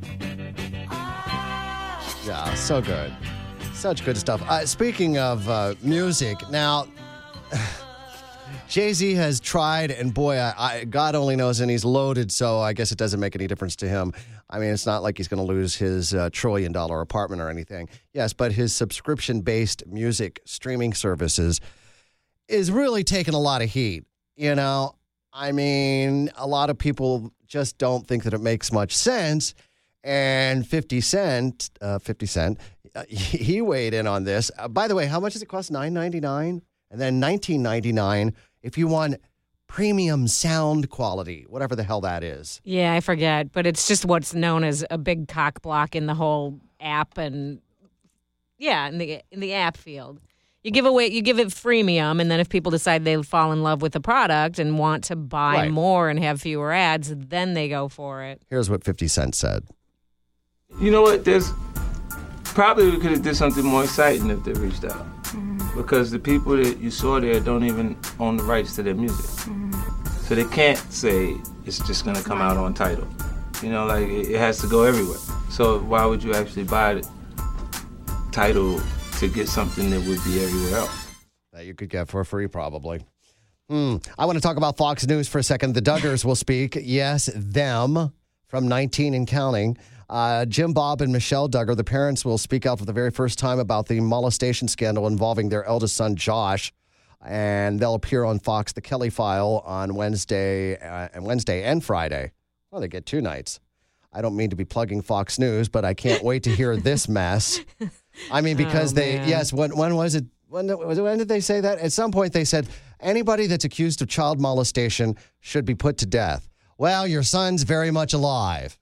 Yeah, so good. Such good stuff. Speaking of music, now, Jay-Z has tried, and boy, God only knows, and he's loaded, so I guess it doesn't make any difference to him. I mean, it's not like he's going to lose his $1 trillion apartment or anything. Yes, but his subscription-based music streaming services is really taking a lot of heat. You know, I mean, a lot of people just don't think that it makes much sense. And 50 Cent, he weighed in on this. By the way, how much does it cost? $9.99, and then $19.99 if you want premium sound quality, whatever the hell that is. Yeah, I forget, but it's just what's known as a big cock block in the whole app, and yeah, in the app field. You give it freemium, and then if people decide they fall in love with the product and want to buy more and have fewer ads, then they go for it. Here's what 50 Cent said. You know what? Probably we could have did something more exciting if they reached out. Mm-hmm. Because the people that you saw there don't even own the rights to their music. Mm-hmm. So they can't say it's just going to come out on Tidal. You know, like it has to go everywhere. So why would you actually buy the Tidal to get something that would be everywhere else? That you could get for free, probably. I want to talk about Fox News for a second. The Duggars will speak. Yes, them from 19 and counting. Jim Bob and Michelle Duggar, the parents, will speak out for the very first time about the molestation scandal involving their eldest son, Josh. And they'll appear on Fox, The Kelly File, on Wednesday and Friday. Well, they get 2 nights. I don't mean to be plugging Fox News, but I can't wait to hear this mess. I mean, because when was it? When did they say that? At some point they said, anybody that's accused of child molestation should be put to death. Well, your son's very much alive.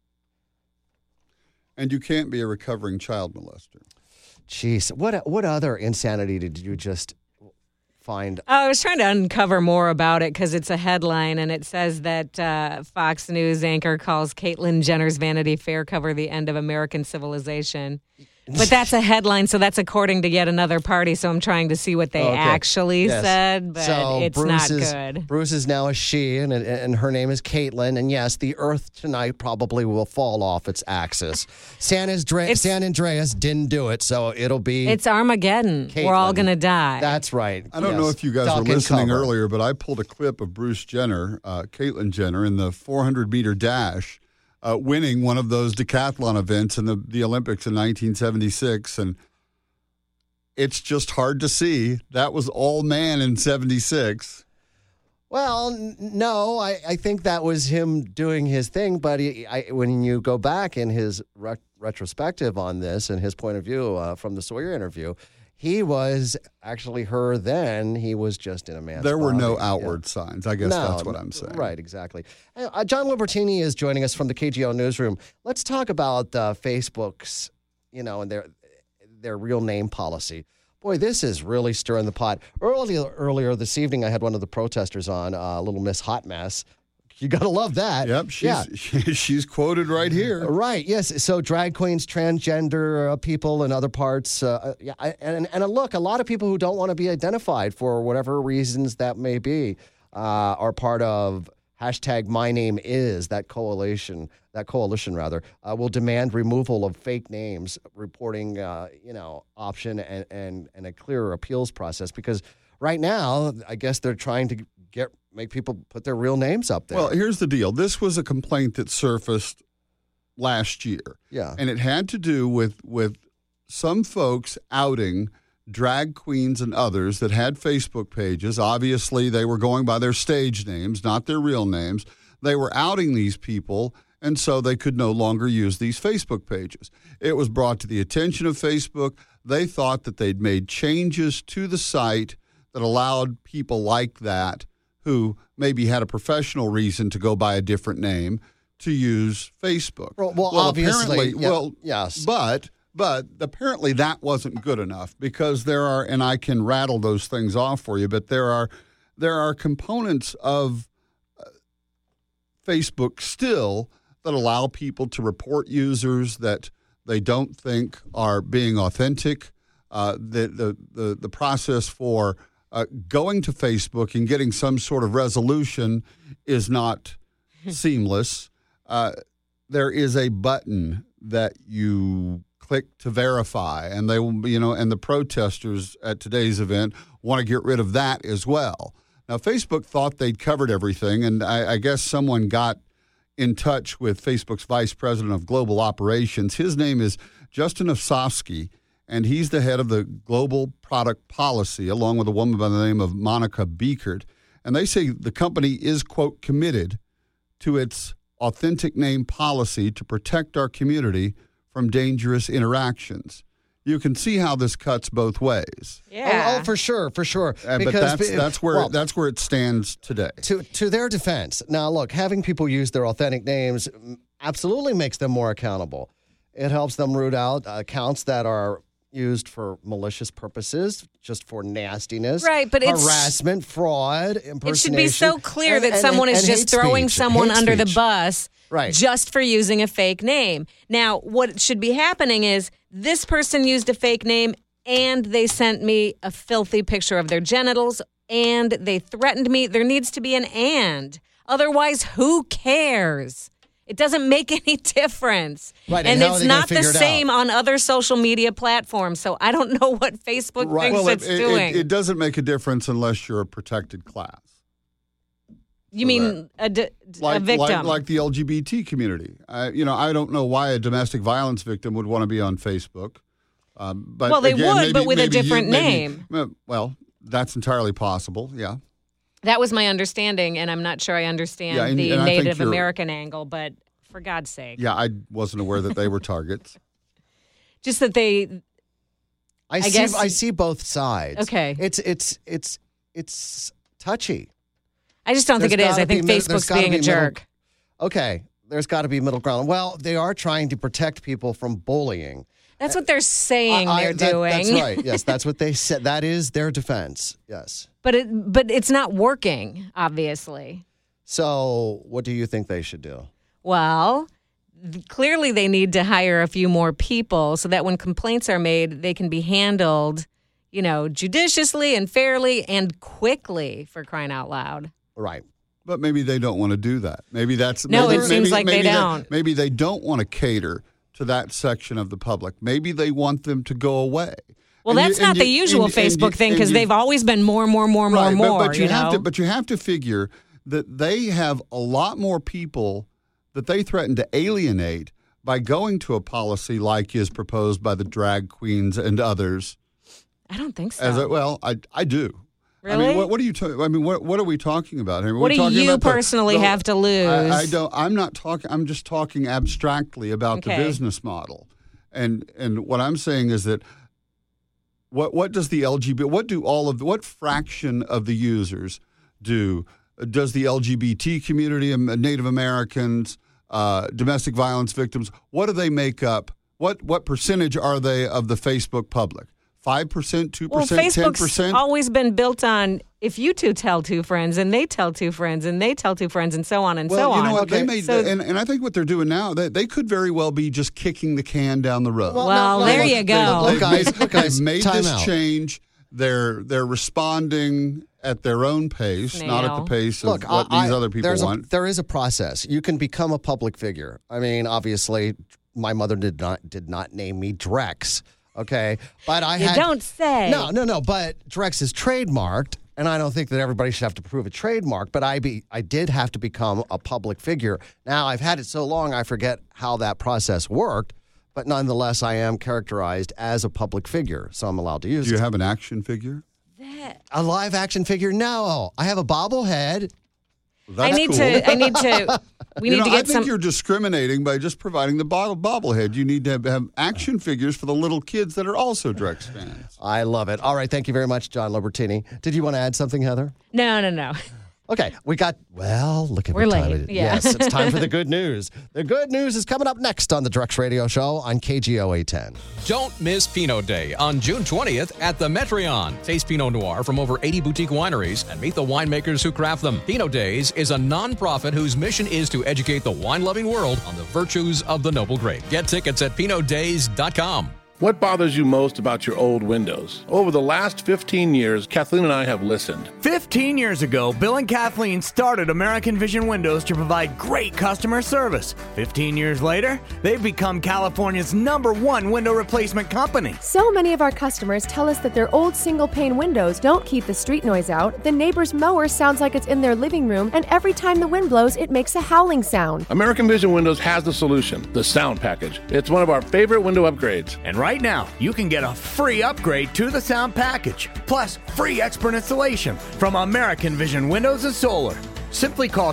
And you can't be a recovering child molester. Jeez, what other insanity did you just find? I was trying to uncover more about it because it's a headline, and it says that Fox News anchor calls Caitlyn Jenner's Vanity Fair cover the end of American civilization. But that's a headline, so that's according to yet another party. So I'm trying to see what they actually said, but So it's Bruce not is, good. Bruce is now a she, and her name is Caitlin. And yes, the Earth tonight probably will fall off its axis. San Andreas didn't do it, so it'll be. It's Armageddon. Caitlin. We're all going to die. That's right. I don't know if you guys were listening earlier, but I pulled a clip of Bruce Jenner, Caitlyn Jenner, in the 400-meter dash, winning one of those decathlon events in the Olympics in 1976. And it's just hard to see. That was all man in 76. Well, no, I think that was him doing his thing. But when you go back in his retrospective on this and his point of view from the Sawyer interview, he was actually her then. He was just in a man's There were body. no outward signs. I guess that's what I'm saying. Right, exactly. John Libertini is joining us from the KGO newsroom. Let's talk about Facebook's, and their real name policy. Boy, this is really stirring the pot. Earlier this evening, I had one of the protesters on, Little Miss Hot Mess. You got to love that. Yep, she's quoted right here. Right, yes. So drag queens, transgender people, and other parts. And look, a lot of people who don't want to be identified for whatever reasons that may be are part of #MyNameIs, that coalition will demand removal of fake names, reporting, option and a clearer appeals process. Because right now, I guess they're trying to make people put their real names up there. Well, here's the deal. This was a complaint that surfaced last year. Yeah. And it had to do with some folks outing drag queens and others that had Facebook pages. Obviously, they were going by their stage names, not their real names. They were outing these people, and so they could no longer use these Facebook pages. It was brought to the attention of Facebook. They thought that they'd made changes to the site that allowed people like that who maybe had a professional reason to go by a different name to use Facebook. Well, obviously, yes. But apparently that wasn't good enough because there are, and I can rattle those things off for you, but there are components of Facebook still that allow people to report users that they don't think are being authentic. The process for going to Facebook and getting some sort of resolution is not seamless. There is a button that you click to verify, and they will, and the protesters at today's event want to get rid of that as well. Now, Facebook thought they'd covered everything, and I guess someone got in touch with Facebook's vice president of global operations. His name is Justin Osofsky, and he's the head of the global product policy, along with a woman by the name of Monica Beekert. And they say the company is, quote, committed to its authentic name policy to protect our community from dangerous interactions. You can see how this cuts both ways. Yeah. Oh, for sure. But that's where it stands today. To their defense, now look, having people use their authentic names absolutely makes them more accountable. It helps them root out accounts that are used for malicious purposes, just for nastiness, right? But harassment, fraud, impersonation. It should be so clear that someone is just throwing someone under the bus, right, just for using a fake name. Now, what should be happening is this person used a fake name, and they sent me a filthy picture of their genitals, and they threatened me. There needs to be an and. Otherwise, who cares? It doesn't make any difference. Right, and it's not the same on other social media platforms. So I don't know what Facebook thinks it's doing. It doesn't make a difference unless you're a protected class. You mean a victim? Like the LGBT community. I don't know why a domestic violence victim would want to be on Facebook. But well, they again, would, but with a different name. Well, that's entirely possible, yeah. That was my understanding, and I'm not sure I understand the Native American angle, but for God's sake. Yeah, I wasn't aware that they were targets. Just that they... I see both sides. Okay. It's touchy. I just don't think it is. I think Facebook's being a jerk. Okay, there's got to be middle ground. Well, they are trying to protect people from bullying. That's what they're saying they're doing. That's right. Yes, that's what they said. That is their defense. Yes. But it's not working, obviously. So what do you think they should do? Well, clearly they need to hire a few more people so that when complaints are made, they can be handled, judiciously and fairly and quickly, for crying out loud. Right. But maybe they don't want to do that. Maybe that's it seems like they don't. Maybe they don't want to cater to that section of the public. Maybe they want them to go away. Well, that's not the usual Facebook thing because they've always been more. But you have to figure that they have a lot more people that they threaten to alienate by going to a policy like is proposed by the drag queens and others. I don't think so. I do. Really? I mean, what are you? What are we talking about here? What do you personally have to lose? I don't. I'm not talking. I'm just talking abstractly about the business model, and what I'm saying is that what does the LGBT? What fraction of the users do? Does the LGBT community, Native Americans, domestic violence victims? What do they make up? What percentage are they of the Facebook public? 5%, 2%, well, Facebook's 10%? Always been built on if you two tell two friends and they tell two friends and they tell two friends and so on and so on. Well, you know what? They made, and I think what they're doing now, they could very well be just kicking the can down the road. Well, there you go. Look, guys, made this change. They're responding at their own pace, not at the pace of what these other people want. There is a process. You can become a public figure. I mean, obviously, my mother did not name me Drex. Okay, but You don't say. No. But Drex is trademarked, and I don't think that everybody should have to prove a trademark. But I did have to become a public figure. Now I've had it so long, I forget how that process worked. But nonetheless, I am characterized as a public figure, so I'm allowed to use it. Do you have an action figure? A live action figure? No, I have a bobblehead. That's cool. We need to get I think you're discriminating by just providing the bobblehead. You need to have action figures for the little kids that are also Drex fans. I love it. All right, thank you very much, John Libertini. Did you want to add something, Heather? No. Okay, look at We're what time late. it is. Yeah. Yes, it's time for the good news. The good news is coming up next on the Drex Radio Show on KGO 810. Don't miss Pinot Day on June 20th at the Metreon. Taste Pinot Noir from over 80 boutique wineries and meet the winemakers who craft them. Pinot Days is a nonprofit whose mission is to educate the wine-loving world on the virtues of the noble grape. Get tickets at pinotdays.com. What bothers you most about your old windows? Over the last 15 years, Kathleen and I have listened. 15 years ago, Bill and Kathleen started American Vision Windows to provide great customer service. 15 years later, they've become California's #1 window replacement company. So many of our customers tell us that their old single-pane windows don't keep the street noise out, the neighbor's mower sounds like it's in their living room, and every time the wind blows, it makes a howling sound. American Vision Windows has the solution, the Sound Package. It's one of our favorite window upgrades. And right now, you can get a free upgrade to the Sound Package, plus free expert installation from American Vision Windows and Solar. Simply call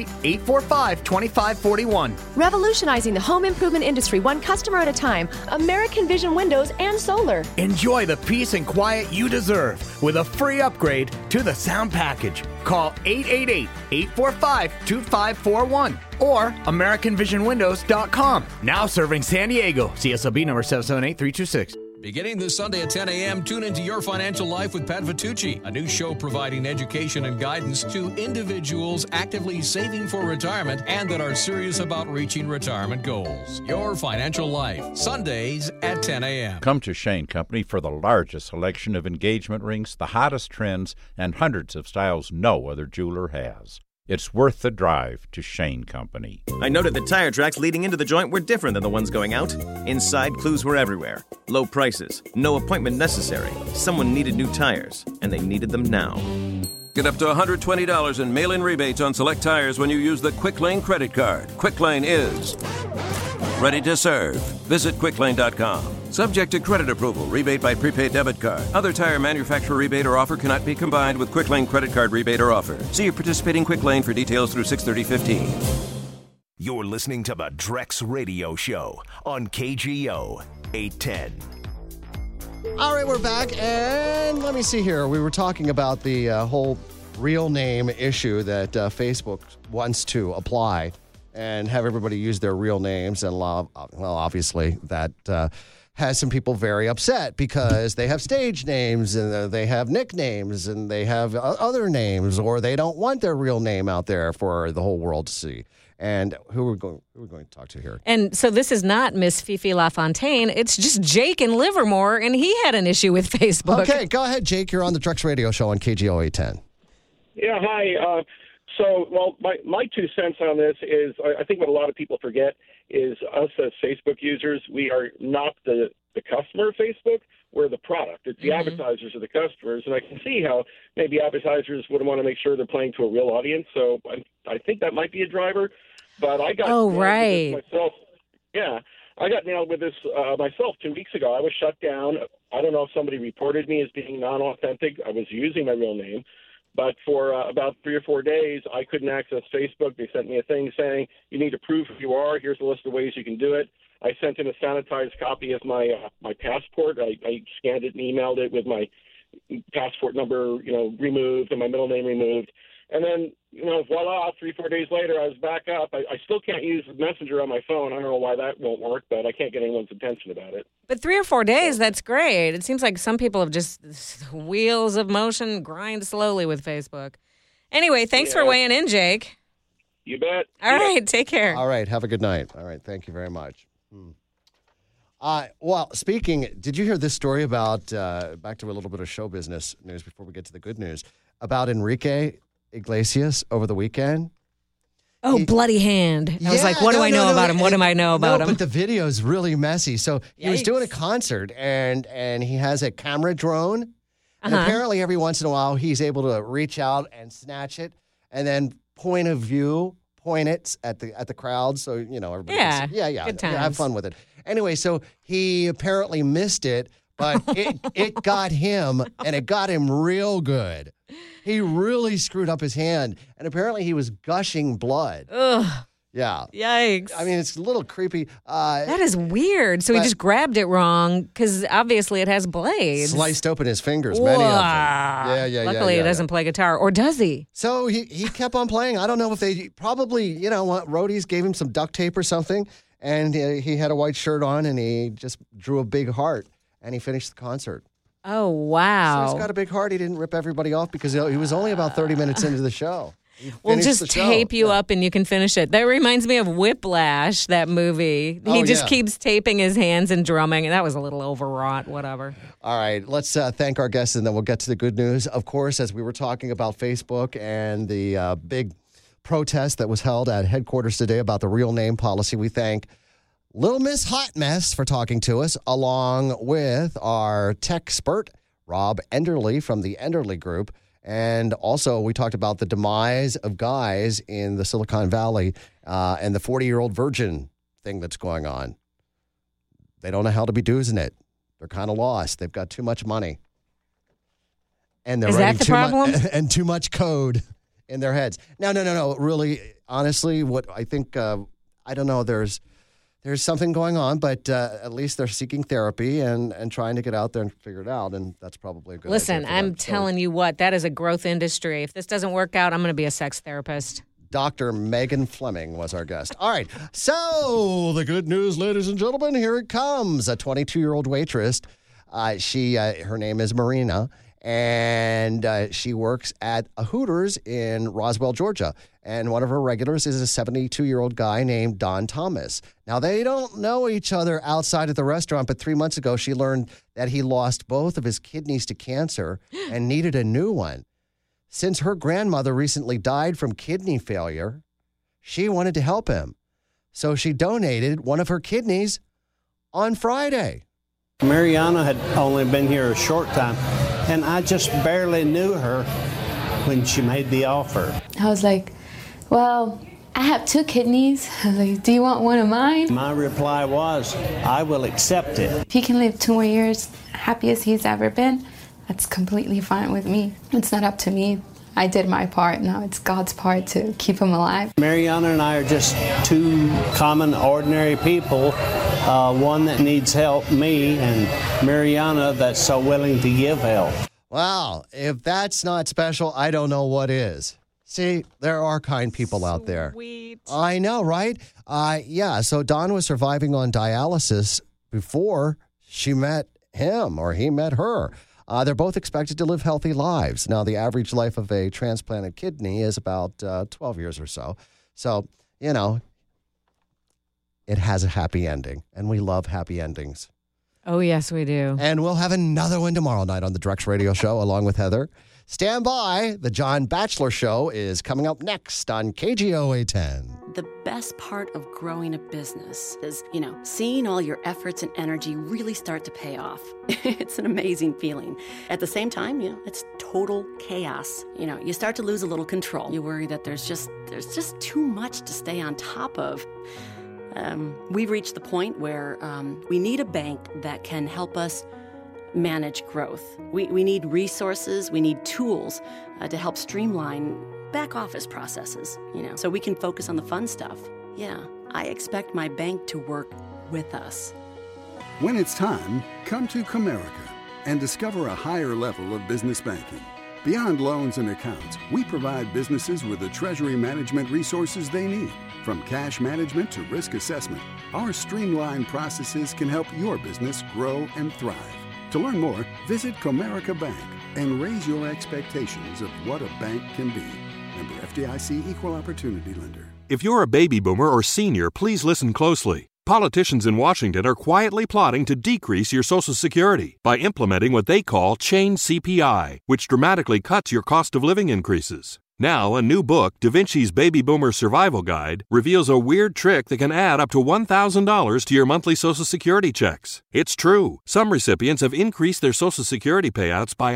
888-845-2541. Revolutionizing the home improvement industry one customer at a time. American Vision Windows and Solar. Enjoy the peace and quiet you deserve with a free upgrade to the Sound Package. Call 888-845-2541 or AmericanVisionWindows.com. Now serving San Diego. CSLB number 778326. Beginning this Sunday at 10 a.m., tune into Your Financial Life with Pat Vitucci, a new show providing education and guidance to individuals actively saving for retirement and that are serious about reaching retirement goals. Your Financial Life, Sundays at 10 a.m. Come to Shane Company for the largest selection of engagement rings, the hottest trends, and hundreds of styles no other jeweler has. It's worth the drive to Shane Company. I noted that tire tracks leading into the joint were different than the ones going out. Inside, clues were everywhere. Low prices, no appointment necessary. Someone needed new tires, and they needed them now. Get up to $120 in mail-in rebates on select tires when you use the Quick Lane credit card. Quick Lane is ready to serve. Visit quicklane.com. Subject to credit approval. Rebate by prepaid debit card. Other tire manufacturer rebate or offer cannot be combined with Quick Lane credit card rebate or offer. See your participating Quick Lane for details through 6/30/15. You're listening to the Drex Radio Show on KGO 810. All right, we're back, and let me see here. We were talking about the whole real name issue that Facebook wants to apply and have everybody use their real names. And obviously that has some people very upset because they have stage names and they have nicknames and they have other names, or they don't want their real name out there for the whole world to see. And who are we going to talk to here? And so this is not Miss Fifi LaFontaine. It's just Jake in Livermore, and he had an issue with Facebook. Okay, go ahead, Jake. You're on the Drex Radio Show on KGO 810. Yeah, hi. My 2 cents on this is I think what a lot of people forget is us as Facebook users, we are not the customer of Facebook. We're the product. It's the advertisers are the customers. And I can see how maybe advertisers would want to make sure they're playing to a real audience. So I think that might be a driver. But I got nailed with this myself. Yeah, I got nailed with this myself 2 weeks ago. I was shut down. I don't know if somebody reported me as being non-authentic. I was using my real name. But for about 3 or 4 days, I couldn't access Facebook. They sent me a thing saying, you need to prove who you are. Here's a list of ways you can do it. I sent in a sanitized copy of my passport. I scanned it and emailed it with my passport number, removed and my middle name removed. And then, voila, 3-4 days later, I was back up. I still can't use Messenger on my phone. I don't know why that won't work, but I can't get anyone's attention about it. But 3 or 4 days, that's great. It seems like some people have just wheels of motion grind slowly with Facebook. Anyway, thanks for weighing in, Jake. You bet. All right, take care. All right, have a good night. All right, thank you very much. Well, did you hear this story about, back to a little bit of show business news before we get to the good news, about Enrique Iglesias over the weekend? Oh, bloody hand. I was like, what do I know about him? What do I know about him? But the video is really messy. So he was doing a concert, and he has a camera drone. And apparently every once in a while he's able to reach out and snatch it and then point it at the crowd. So, everybody can see. Good times. Have fun with it. Anyway, so he apparently missed it, but it got him, and it got him real good. He really screwed up his hand, and apparently he was gushing blood. Ugh. Yeah. Yikes. I mean, it's a little creepy. That is weird. So he just grabbed it wrong because obviously it has blades. Sliced open his fingers, many of them. Yeah. Luckily, he doesn't play guitar. Or does he? So he kept on playing. I don't know if they probably, roadies gave him some duct tape or something, and he had a white shirt on, and he just drew a big heart, and he finished the concert. Oh, wow. So he's got a big heart. He didn't rip everybody off because he was only about 30 minutes into the show. We'll just tape you up and you can finish it. That reminds me of Whiplash, that movie. He just keeps taping his hands and drumming, and that was a little overwrought, whatever. All right, let's thank our guests, and then we'll get to the good news. Of course, as we were talking about Facebook and the big protest that was held at headquarters today about the real name policy, we thank Little Miss Hot Mess for talking to us, along with our tech expert, Rob Enderle from the Enderle Group. And also, we talked about the demise of guys in the Silicon Valley and the 40-year-old virgin thing that's going on. They don't know how to be doing it. They're kind of lost. They've got too much money. And they're writing too much code in their heads. No. Really, honestly, what I think, I don't know, there's something going on, but at least they're seeking therapy and trying to get out there and figure it out, and that's probably a good idea. Listen, I'm telling you what, that is a growth industry. If this doesn't work out, I'm going to be a sex therapist. Dr. Megan Fleming was our guest. All right, so the good news, ladies and gentlemen, here it comes. A 22-year-old waitress. Her name is Marina, and she works at a Hooters in Roswell, Georgia. And one of her regulars is a 72-year-old guy named Don Thomas. Now, they don't know each other outside of the restaurant, but 3 months ago, she learned that he lost both of his kidneys to cancer and needed a new one. Since her grandmother recently died from kidney failure, she wanted to help him. So she donated one of her kidneys on Friday. Mariana had only been here a short time, and I just barely knew her when she made the offer. I was like, well, I have 2 kidneys. I was like, do you want one of mine? My reply was, I will accept it. If he can live 2 more years, happy as he's ever been, that's completely fine with me. It's not up to me. I did my part. Now it's God's part to keep him alive. Mariana and I are just 2 common, ordinary people. One that needs help, me, and Mariana that's so willing to give help. Wow, if that's not special, I don't know what is. See, there are kind people out there. Sweet. I know, right? So Dawn was surviving on dialysis before she met him or he met her. They're both expected to live healthy lives. Now, the average life of a transplanted kidney is about 12 years or so. So, you know, it has a happy ending, and we love happy endings. Oh, yes, we do. And we'll have another one tomorrow night on the Drex Radio Show along with Heather. Stand by. The John Batchelor Show is coming up next on KGO 810. The best part of growing a business is, seeing all your efforts and energy really start to pay off. It's an amazing feeling. At the same time, it's total chaos. You start to lose a little control. You worry that there's just too much to stay on top of. We've reached the point where we need a bank that can help us manage growth. We need resources, we need tools to help streamline back office processes, so we can focus on the fun stuff. Yeah, I expect my bank to work with us. When it's time, come to Comerica and discover a higher level of business banking. Beyond loans and accounts, we provide businesses with the treasury management resources they need. From cash management to risk assessment, our streamlined processes can help your business grow and thrive. To learn more, visit Comerica Bank and raise your expectations of what a bank can be. Member FDIC Equal Opportunity Lender. If you're a baby boomer or senior, please listen closely. Politicians in Washington are quietly plotting to decrease your Social Security by implementing what they call chain CPI, which dramatically cuts your cost of living increases. Now, a new book, Da Vinci's Baby Boomer Survival Guide, reveals a weird trick that can add up to $1,000 to your monthly Social Security checks. It's true. Some recipients have increased their Social Security payouts by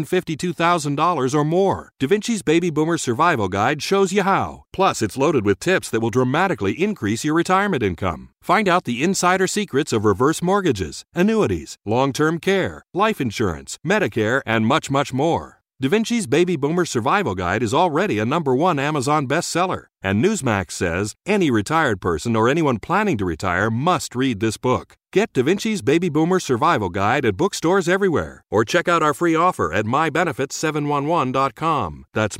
$152,000 or more. Da Vinci's Baby Boomer Survival Guide shows you how. Plus, it's loaded with tips that will dramatically increase your retirement income. Find out the insider secrets of reverse mortgages, annuities, long-term care, life insurance, Medicare, and much, much more. Da Vinci's Baby Boomer Survival Guide is already a #1 Amazon bestseller, and Newsmax says any retired person or anyone planning to retire must read this book. Get Da Vinci's Baby Boomer Survival Guide at bookstores everywhere, or check out our free offer at mybenefits711.com. That's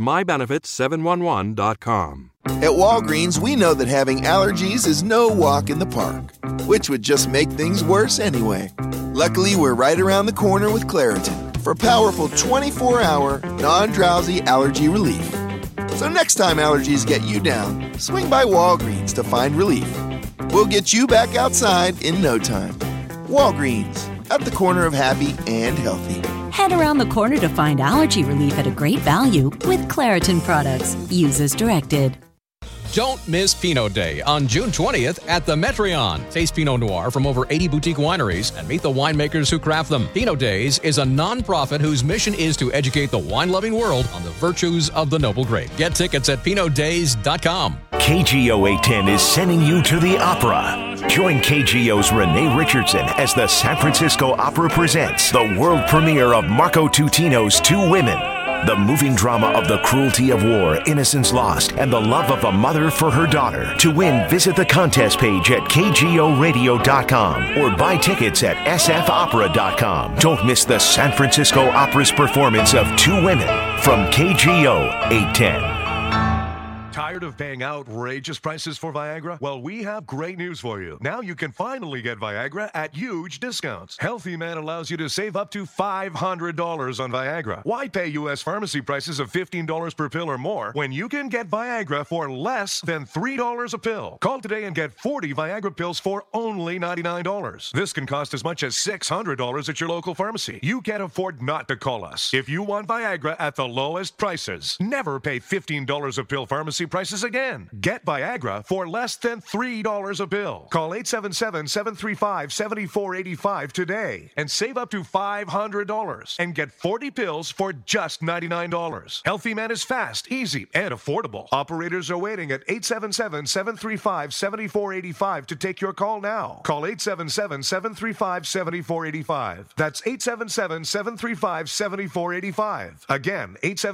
mybenefits711.com. At Walgreens, we know that having allergies is no walk in the park, which would just make things worse anyway. Luckily, we're right around the corner with Claritin for powerful 24-hour, non-drowsy allergy relief. So next time allergies get you down, swing by Walgreens to find relief. We'll get you back outside in no time. Walgreens, at the corner of happy and healthy. Head around the corner to find allergy relief at a great value with Claritin products. Use as directed. Don't miss Pinot Day on June 20th at the Metreon. Taste Pinot Noir from over 80 boutique wineries and meet the winemakers who craft them. Pinot Days is a non-profit whose mission is to educate the wine-loving world on the virtues of the noble grape. Get tickets at pinotdays.com. KGO 810 is sending you to the opera. Join KGO's Renee Richardson as the San Francisco Opera presents the world premiere of Marco Tutino's Two Women. The moving drama of the cruelty of war, innocence lost, and the love of a mother for her daughter. To win, visit the contest page at KGORadio.com or buy tickets at SFOpera.com. Don't miss the San Francisco Opera's performance of Two Women from KGO 810. Tired of paying outrageous prices for Viagra? Well, we have great news for you. Now you can finally get Viagra at huge discounts. Healthy Man allows you to save up to $500 on Viagra. Why pay U.S. pharmacy prices of $15 per pill or more when you can get Viagra for less than $3 a pill? Call today and get 40 Viagra pills for only $99. This can cost as much as $600 at your local pharmacy. You can't afford not to call us. If you want Viagra at the lowest prices, never pay $15 a pill pharmacy prices again. Get Viagra for less than $3 a pill. Call 877-735-7485 today and save up to $500 and get 40 pills for just $99. Healthy Man is fast, easy, and affordable. Operators are waiting at 877-735-7485 to take your call now. Call 877-735-7485. That's 877-735-7485. Again,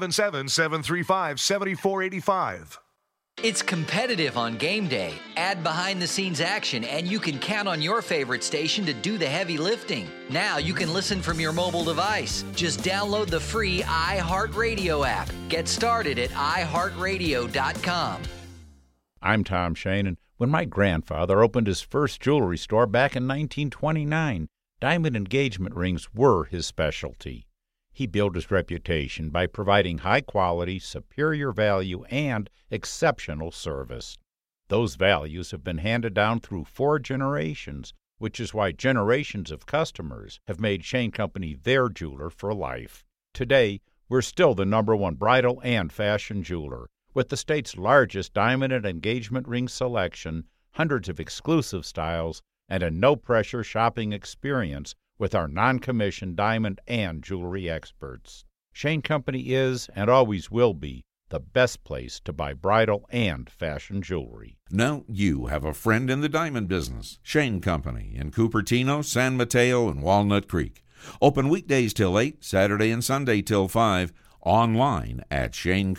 877-735-7485. It's competitive on game day. Add behind-the-scenes action, and you can count on your favorite station to do the heavy lifting. Now you can listen from your mobile device. Just download the free iHeartRadio app. Get started at iHeartRadio.com. I'm Tom Shane, and when my grandfather opened his first jewelry store back in 1929, Diamond engagement rings were his specialty. He built his reputation by providing high quality, superior value, and exceptional service. Those values have been handed down through 4 generations, which is why generations of customers have made Shane Company their jeweler for life. Today, we're still the #1 bridal and fashion jeweler, with the state's largest diamond and engagement ring selection, hundreds of exclusive styles, and a no-pressure shopping experience with our non-commissioned diamond and jewelry experts. Shane Company is, and always will be, the best place to buy bridal and fashion jewelry. Now you have a friend in the diamond business. Shane Company in Cupertino, San Mateo, and Walnut Creek. Open weekdays till 8, Saturday and Sunday till 5. Online at ShaneCompany.com.